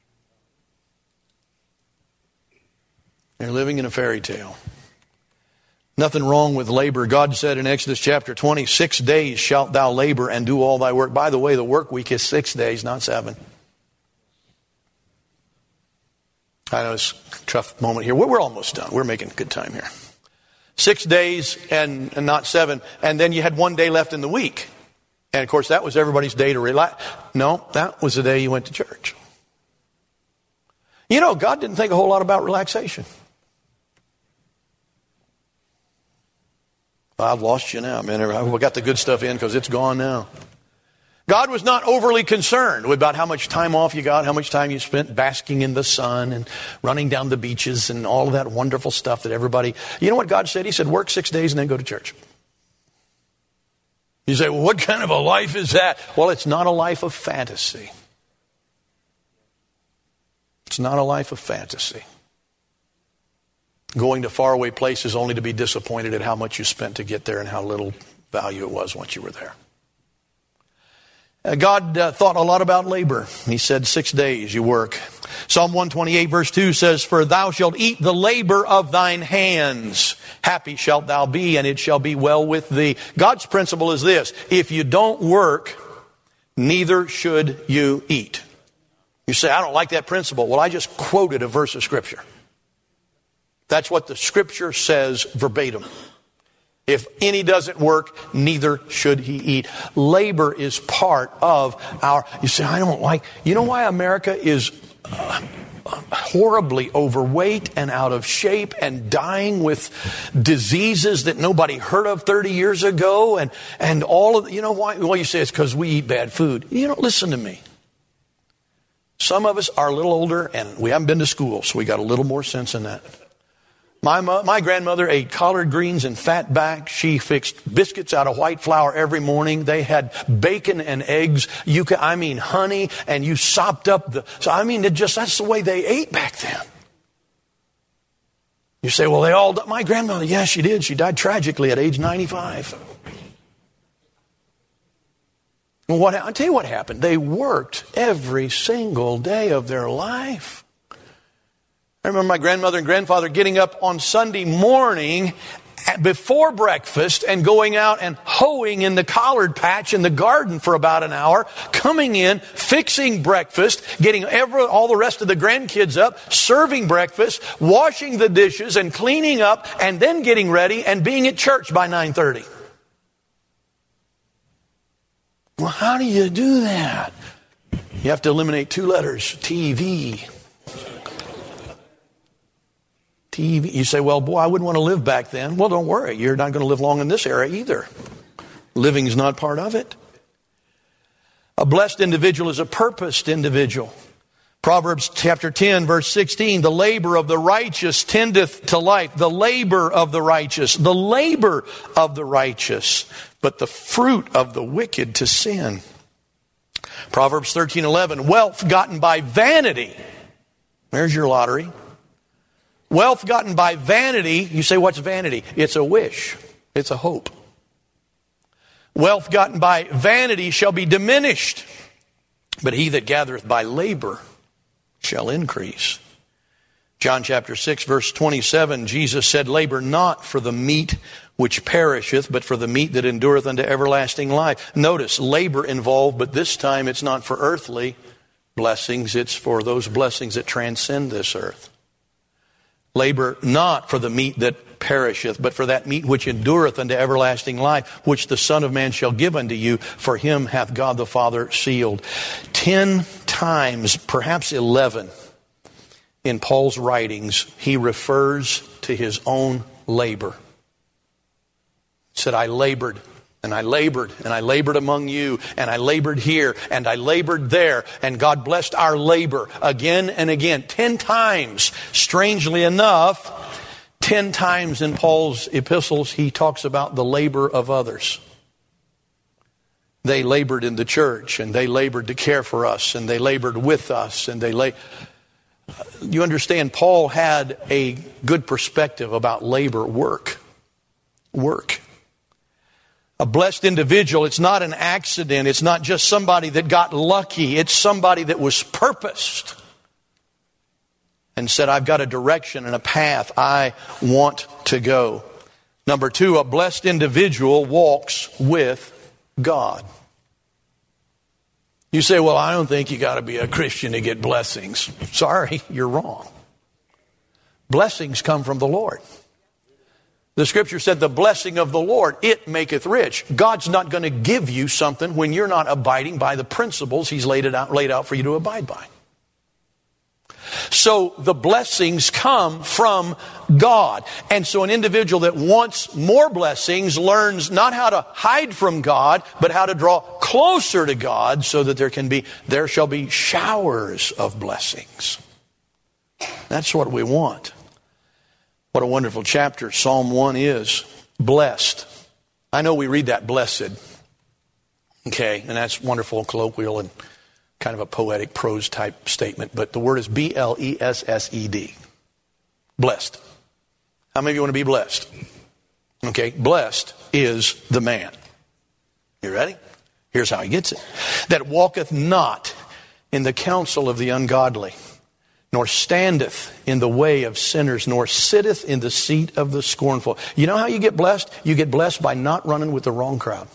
They're living in a fairy tale. Nothing wrong with labor. God said in Exodus chapter twenty, six days shalt thou labor and do all thy work. By the way, the work week is six days, not seven. I know it's a tough moment here. We're almost done. We're making good time here. Six days and, and not seven. And then you had one day left in the week. And of course, that was everybody's day to relax. No, that was the day you went to church. You know, God didn't think a whole lot about relaxation. I've lost you now, man. We got the good stuff in because it's gone now. God was not overly concerned about how much time off you got, how much time you spent basking in the sun and running down the beaches and all of that wonderful stuff that everybody... You know what God said? He said, work six days and then go to church. You say, well, what kind of a life is that? Well, it's not a life of fantasy. It's not a life of fantasy. Going to faraway places only to be disappointed at how much you spent to get there and how little value it was once you were there. Uh, God uh, thought a lot about labor. He said, six days you work. Psalm one twenty-eight verse two says, for thou shalt eat the labor of thine hands. Happy shalt thou be, and it shall be well with thee. God's principle is this: if you don't work, neither should you eat. You say, I don't like that principle. Well, I just quoted a verse of Scripture. That's what the Scripture says verbatim. If any doesn't work, neither should he eat. Labor is part of our... You say, I don't like... You know why America is uh, horribly overweight and out of shape and dying with diseases that nobody heard of thirty years ago? And, and all of... You know why? Well, you say it's because we eat bad food. You know, listen to me. Some of us are a little older and we haven't been to school, so we got a little more sense than that. My my grandmother ate collard greens and fat back. She fixed biscuits out of white flour every morning. They had bacon and eggs. You can, I mean, honey, and you sopped up the... So, I mean, it just that's the way they ate back then. You say, well, they all... My grandmother, yeah, she did. She died tragically at age ninety-five. Well, what, I'll tell you what happened. They worked every single day of their life. I remember my grandmother and grandfather getting up on Sunday morning before breakfast and going out and hoeing in the collard patch in the garden for about an hour, coming in, fixing breakfast, getting every, all the rest of the grandkids up, serving breakfast, washing the dishes and cleaning up, and then getting ready and being at church by nine thirty. Well, how do you do that? You have to eliminate two letters, T V. T V. You say, well, boy, I wouldn't want to live back then. Well, don't worry. You're not going to live long in this era either. Living is not part of it. A blessed individual is a purposed individual. Proverbs chapter ten, verse sixteen, the labor of the righteous tendeth to life. The labor of the righteous, the labor of the righteous, but the fruit of the wicked to sin. Proverbs thirteen eleven, wealth gotten by vanity. There's your lottery. Wealth gotten by vanity. You say, what's vanity? It's a wish. It's a hope. Wealth gotten by vanity shall be diminished, but he that gathereth by labor shall increase. John chapter six, verse twenty-seven, Jesus said, labor not for the meat which perisheth, but for the meat that endureth unto everlasting life. Notice, labor involved, but this time it's not for earthly blessings. It's for those blessings that transcend this earth. Labor not for the meat that perisheth, but for that meat which endureth unto everlasting life, which the Son of Man shall give unto you, for him hath God the Father sealed. Ten times, perhaps eleven, in Paul's writings, he refers to his own labor. He said, I labored, and I labored, and I labored among you, and I labored here, and I labored there, and God blessed our labor again and again. Ten times, strangely enough, ten times in Paul's epistles, he talks about the labor of others. They labored in the church, and they labored to care for us, and they labored with us, and they lay. You understand, Paul had a good perspective about labor, work. Work. A blessed individual, it's not an accident. It's not just somebody that got lucky. It's somebody that was purposed and said, I've got a direction and a path I want to go. Number two, a blessed individual walks with God. You say, well, I don't think you got to be a Christian to get blessings. Sorry, you're wrong. Blessings come from the Lord. The scripture said, the blessing of the Lord, it maketh rich. God's not going to give you something when you're not abiding by the principles He's laid it out, laid out for you to abide by. So the blessings come from God. And so an individual that wants more blessings learns not how to hide from God, but how to draw closer to God so that there can be, there shall be showers of blessings. That's what we want. What a wonderful chapter Psalm one is. Blessed. I know we read that blessed. Okay, and that's wonderful, colloquial, and kind of a poetic prose type statement. But the word is B L E S S E D. Blessed. How many of you want to be blessed? Okay, blessed is the man. You ready? Here's how he gets it. That walketh not in the counsel of the ungodly, nor standeth in the way of sinners, nor sitteth in the seat of the scornful. You know how you get blessed? You get blessed by not running with the wrong crowd.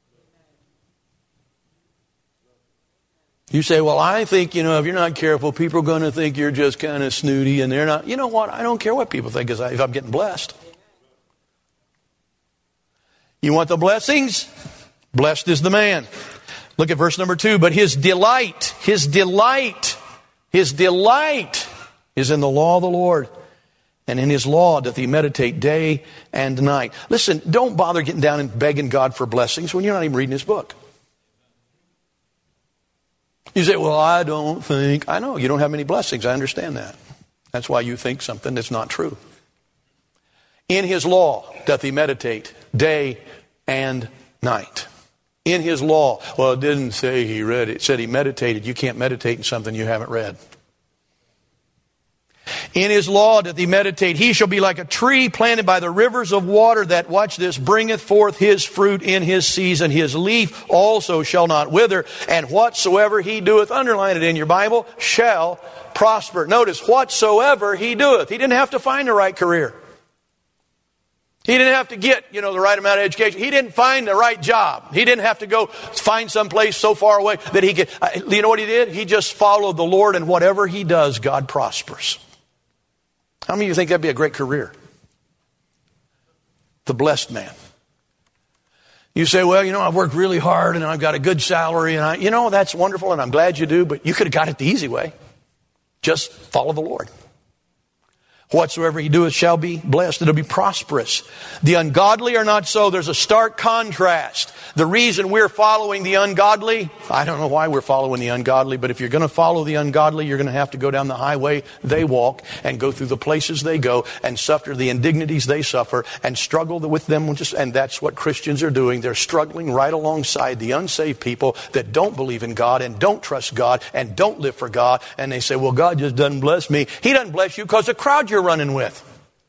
You say, well, I think, you know, if you're not careful, people are going to think you're just kind of snooty, and they're not. You know what? I don't care what people think if I'm getting blessed. You want the blessings? Blessed is the man. Look at verse number two. But his delight, his delight, His delight is in the law of the Lord, and in His law doth he meditate day and night. Listen, don't bother getting down and begging God for blessings when you're not even reading His book. You say, well, I don't think. I know, you don't have many blessings. I understand that. That's why you think something that's not true. In His law doth he meditate day and night. In His law. Well, it didn't say he read it. It said he meditated. You can't meditate in something you haven't read. In His law doth he meditate. He shall be like a tree planted by the rivers of water that, watch this, bringeth forth his fruit in his season. His leaf also shall not wither. And whatsoever he doeth, underline it in your Bible, shall prosper. Notice, whatsoever he doeth. He didn't have to find the right career. He didn't have to get, you know, the right amount of education. He didn't find the right job. He didn't have to go find some place so far away that he could. Uh, you know what he did? He just followed the Lord, and whatever he does, God prospers. How many of you think that'd be a great career? The blessed man. You say, well, you know, I've worked really hard and I've got a good salary, and I, you know, that's wonderful and I'm glad you do, but you could have got it the easy way. Just follow the Lord. Whatsoever he doeth shall be blessed. It'll be prosperous. The ungodly are not so. There's a stark contrast. The reason we're following the ungodly, I don't know why we're following the ungodly, but if you're going to follow the ungodly, you're going to have to go down the highway they walk and go through the places they go and suffer the indignities they suffer and struggle with them. And that's what Christians are doing. They're struggling right alongside the unsaved people that don't believe in God and don't trust God and don't live for God. And they say, well, God just doesn't bless me. He doesn't bless you because the crowd you're running with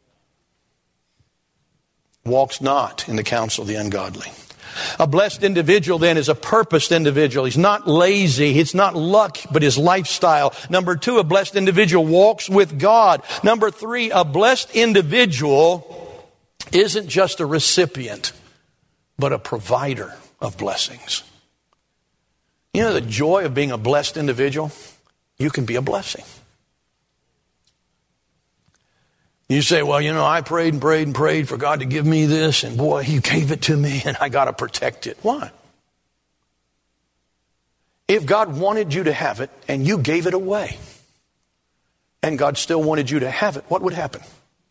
walks not in the counsel of the ungodly. A blessed individual then is a purposed individual. He's not lazy. It's not luck, but his lifestyle. Number two, a blessed individual walks with God. Number three, a blessed individual isn't just a recipient, but a provider of blessings. You know the joy of being a blessed individual? You can be a blessing. You say, well, you know, I prayed and prayed and prayed for God to give me this, and boy, he gave it to me, and I got to protect it. Why? If God wanted you to have it, and you gave it away, and God still wanted you to have it, what would happen?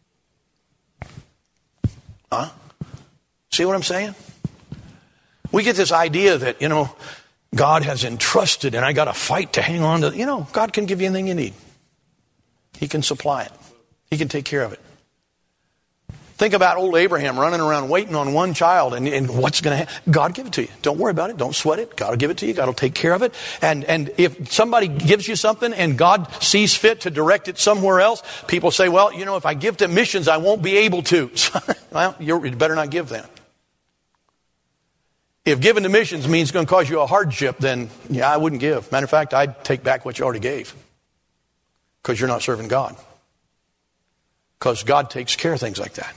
Huh? See what I'm saying? We get this idea that, you know, God has entrusted, and I got to fight to hang on to, you know, God can give you anything you need. He can supply it. He can take care of it. Think about old Abraham running around waiting on one child, and, and what's going to happen? God give it to you. Don't worry about it. Don't sweat it. God will give it to you. God will take care of it. And and if somebody gives you something and God sees fit to direct it somewhere else, people say, well, you know, if I give to missions, I won't be able to. Well, you're, you better not give then. If giving to missions means it's going to cause you a hardship, then yeah, I wouldn't give. Matter of fact, I'd take back what you already gave because you're not serving God. Because God takes care of things like that.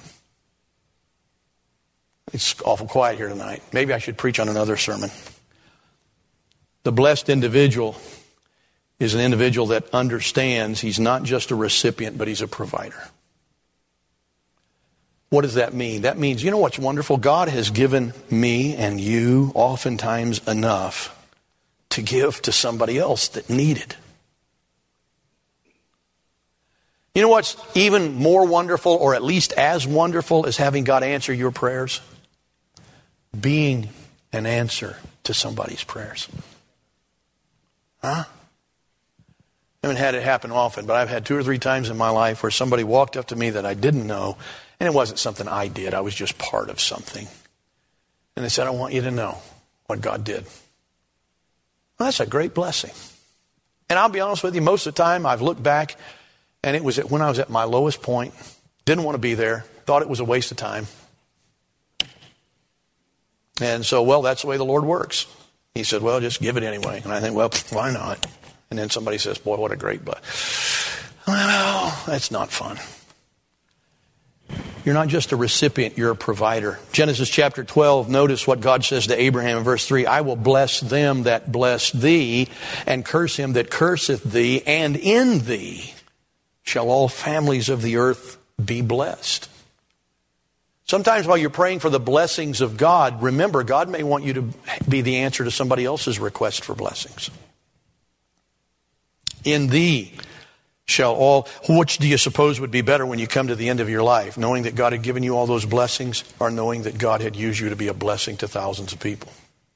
It's awful quiet here tonight. Maybe I should preach on another sermon. The blessed individual is an individual that understands he's not just a recipient, but he's a provider. What does that mean? That means, you know what's wonderful? God has given me and you oftentimes enough to give to somebody else that needed. You know what's even more wonderful, or at least as wonderful as having God answer your prayers? Being an answer to somebody's prayers. Huh? I haven't had it happen often, but I've had two or three times in my life where somebody walked up to me that I didn't know, and it wasn't something I did. I was just part of something. And they said, I want you to know what God did. Well, that's a great blessing. And I'll be honest with you, most of the time I've looked back, and it was at, when I was at my lowest point, didn't want to be there, thought it was a waste of time. And so, well, that's the way the Lord works. He said, well, just give it anyway. And I think, well, why not? And then somebody says, boy, what a great blessing. Well, that's not fun. You're not just a recipient, you're a provider. Genesis chapter twelve, notice what God says to Abraham in verse three. I will bless them that bless thee, and curse him that curseth thee, and in thee shall all families of the earth be blessed. Sometimes while you're praying for the blessings of God, remember, God may want you to be the answer to somebody else's request for blessings. In thee shall all, which do you suppose would be better when you come to the end of your life? Knowing that God had given you all those blessings, or knowing that God had used you to be a blessing to thousands of people?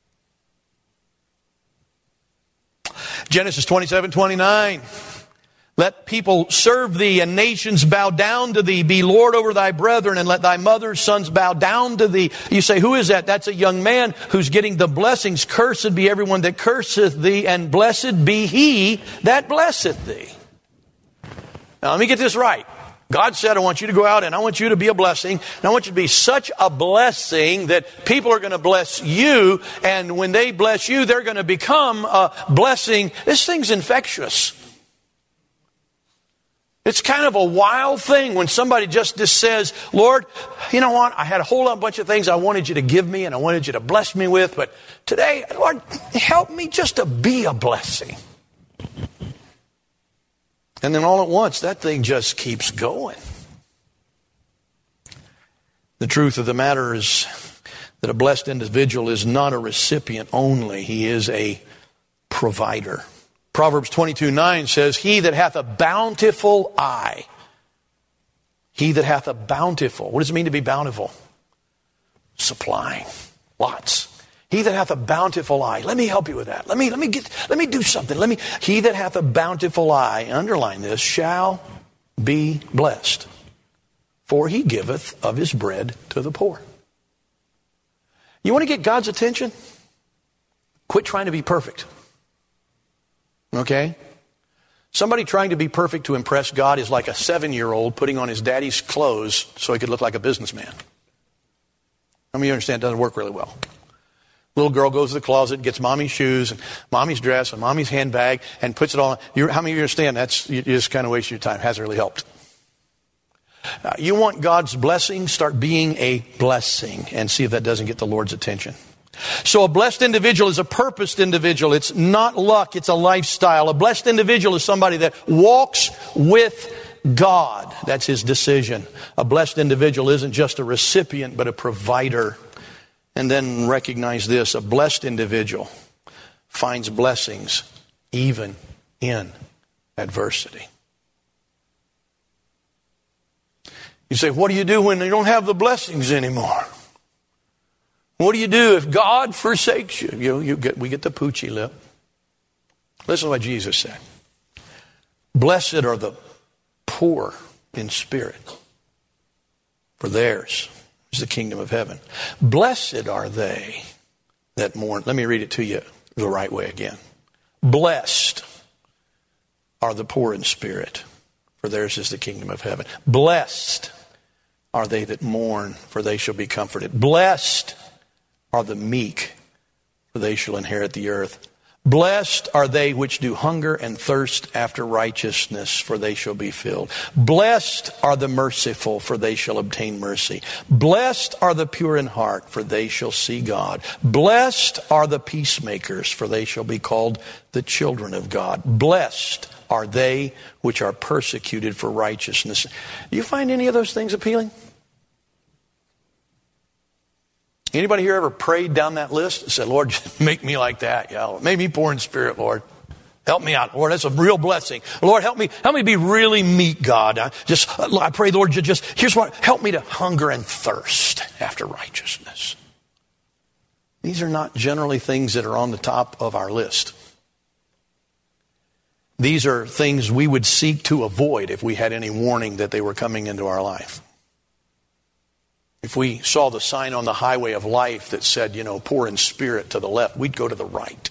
Genesis twenty-seven twenty-nine. Let people serve thee, and nations bow down to thee. Be Lord over thy brethren, and let thy mother's sons bow down to thee. You say, who is that? That's a young man who's getting the blessings. Cursed be everyone that curseth thee, and blessed be he that blesseth thee. Now let me get this right. God said, I want you to go out and I want you to be a blessing. And I want you to be such a blessing that people are going to bless you. And when they bless you, they're going to become a blessing. This thing's infectious. It's kind of a wild thing when somebody just, just says, Lord, you know what? I had a whole lot, bunch of things I wanted you to give me and I wanted you to bless me with. But today, Lord, help me just to be a blessing. And then all at once, that thing just keeps going. The truth of the matter is that a blessed individual is not a recipient only. He is a provider. Proverbs twenty-two nine says, he that hath a bountiful eye. He that hath a bountiful. What does it mean to be bountiful? Supplying. Lots. He that hath a bountiful eye. Let me help you with that. Let me, let me get, let me do something. Let me, he that hath a bountiful eye, underline this, shall be blessed. For he giveth of his bread to the poor. You want to get God's attention? Quit trying to be perfect. Okay? Somebody trying to be perfect to impress God is like a seven-year-old putting on his daddy's clothes so he could look like a businessman. How many of you understand it doesn't work really well? Little girl goes to the closet, gets mommy's shoes, and mommy's dress, and mommy's handbag, and puts it on. You're, how many of you understand that's, you just kind of waste your time? Hasn't really helped. Uh, you want God's blessing? Start being a blessing and see if that doesn't get the Lord's attention. So a blessed individual is a purposed individual. It's not luck, it's a lifestyle. A blessed individual is somebody that walks with God. That's his decision. A blessed individual isn't just a recipient, but a provider. And then recognize this, a blessed individual finds blessings even in adversity. You say, what do you do when you don't have the blessings anymore? What do you do if God forsakes you? You know, you get, we get the poochy lip. Listen to what Jesus said. Blessed are the poor in spirit, for theirs is the kingdom of heaven. Blessed are they that mourn. Let me read it to you the right way again. Blessed are the poor in spirit, for theirs is the kingdom of heaven. Blessed are they that mourn, for they shall be comforted. Blessed are the meek, for they shall inherit the earth. Blessed are they which do hunger and thirst after righteousness, for they shall be filled. Blessed are the merciful, for they shall obtain mercy. Blessed are the pure in heart, for they shall see God. Blessed are the peacemakers, for they shall be called the children of God. Blessed are they which are persecuted for righteousness. Do you find any of those things appealing? Anybody here ever prayed down that list and said, Lord, just make me like that? Yeah, make me poor in spirit, Lord. Help me out, Lord. That's a real blessing. Lord, help me, help me be really meek, God. I just, I pray, Lord, you just, here's what, help me to hunger and thirst after righteousness. These are not generally things that are on the top of our list. These are things we would seek to avoid if we had any warning that they were coming into our life. If we saw the sign on the highway of life that said, you know, poor in spirit to the left, we'd go to the right.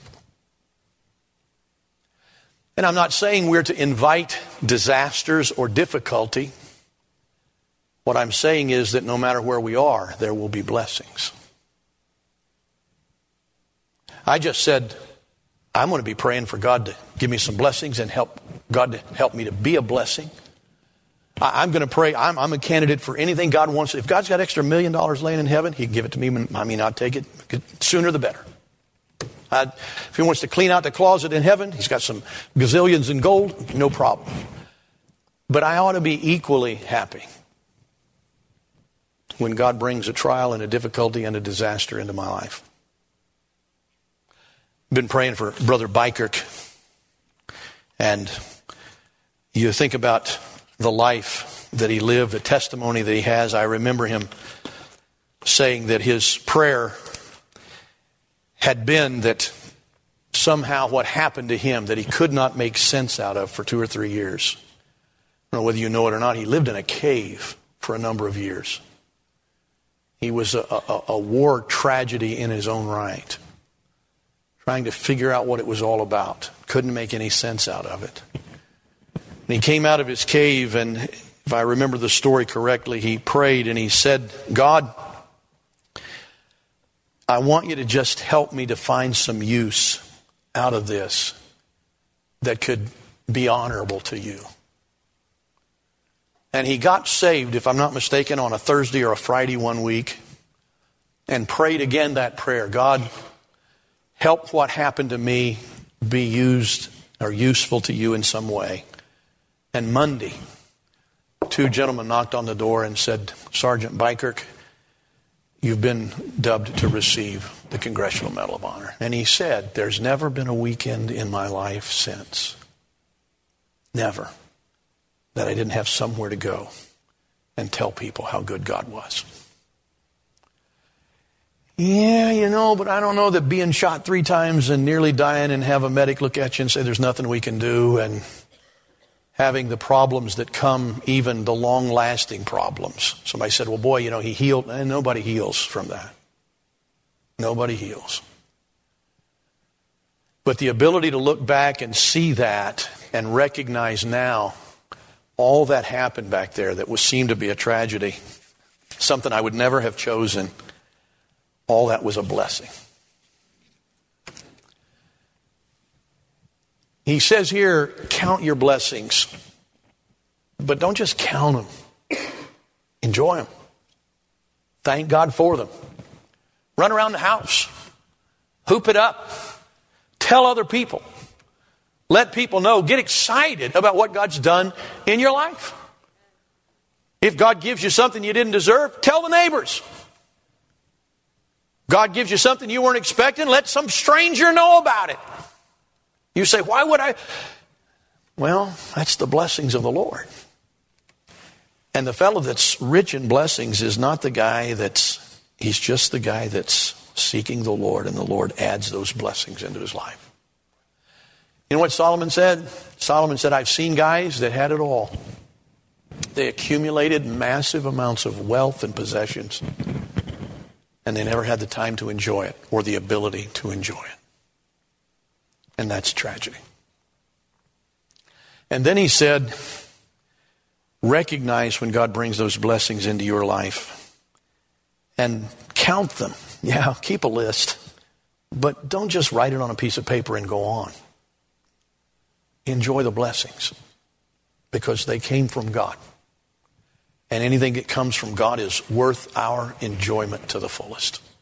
And I'm not saying we're to invite disasters or difficulty. What I'm saying is that no matter where we are, there will be blessings. I just said, I'm going to be praying for God to give me some blessings and help God to help me to be a blessing. I'm going to pray. I'm, I'm a candidate for anything God wants. If God's got extra million dollars laying in heaven, He can give it to me. I mean, I'll take it. Sooner the better. I'd, if He wants to clean out the closet in heaven, He's got some gazillions in gold, no problem. But I ought to be equally happy when God brings a trial and a difficulty and a disaster into my life. I've been praying for Brother Bykirk. And you think about the life that he lived, the testimony that he has. I remember him saying that his prayer had been that somehow what happened to him that he could not make sense out of for two or three years. I don't know whether you know it or not, he lived in a cave for a number of years. He was a, a, a war tragedy in his own right, trying to figure out what it was all about. Couldn't make any sense out of it. And he came out of his cave, and if I remember the story correctly, he prayed and he said, God, I want you to just help me to find some use out of this that could be honorable to you. And he got saved, if I'm not mistaken, on a Thursday or a Friday one week, and prayed again that prayer. God, help what happened to me be used or useful to you in some way. And Monday, two gentlemen knocked on the door and said, Sergeant Bykirk, you've been dubbed to receive the Congressional Medal of Honor. And he said, there's never been a weekend in my life since, never, that I didn't have somewhere to go and tell people how good God was. Yeah, you know, but I don't know that being shot three times and nearly dying and have a medic look at you and say there's nothing we can do, and having the problems that come, even the long-lasting problems. Somebody said, well, boy, you know, he healed. And nobody heals from that. Nobody heals. But the ability to look back and see that and recognize now all that happened back there that was seemed to be a tragedy, something I would never have chosen, all that was a blessing. He says here, count your blessings. But don't just count them. Enjoy them. Thank God for them. Run around the house. Hoop it up. Tell other people. Let people know. Get excited about what God's done in your life. If God gives you something you didn't deserve, tell the neighbors. God gives you something you weren't expecting, let some stranger know about it. You say, why would I? Well, that's the blessings of the Lord. And the fellow that's rich in blessings is not the guy that's, he's just the guy that's seeking the Lord, and the Lord adds those blessings into his life. You know what Solomon said? Solomon said, I've seen guys that had it all. They accumulated massive amounts of wealth and possessions, and they never had the time to enjoy it or the ability to enjoy it. And that's tragedy. And then he said, recognize when God brings those blessings into your life and count them. Yeah, keep a list, but don't just write it on a piece of paper and go on. Enjoy the blessings because they came from God. And anything that comes from God is worth our enjoyment to the fullest.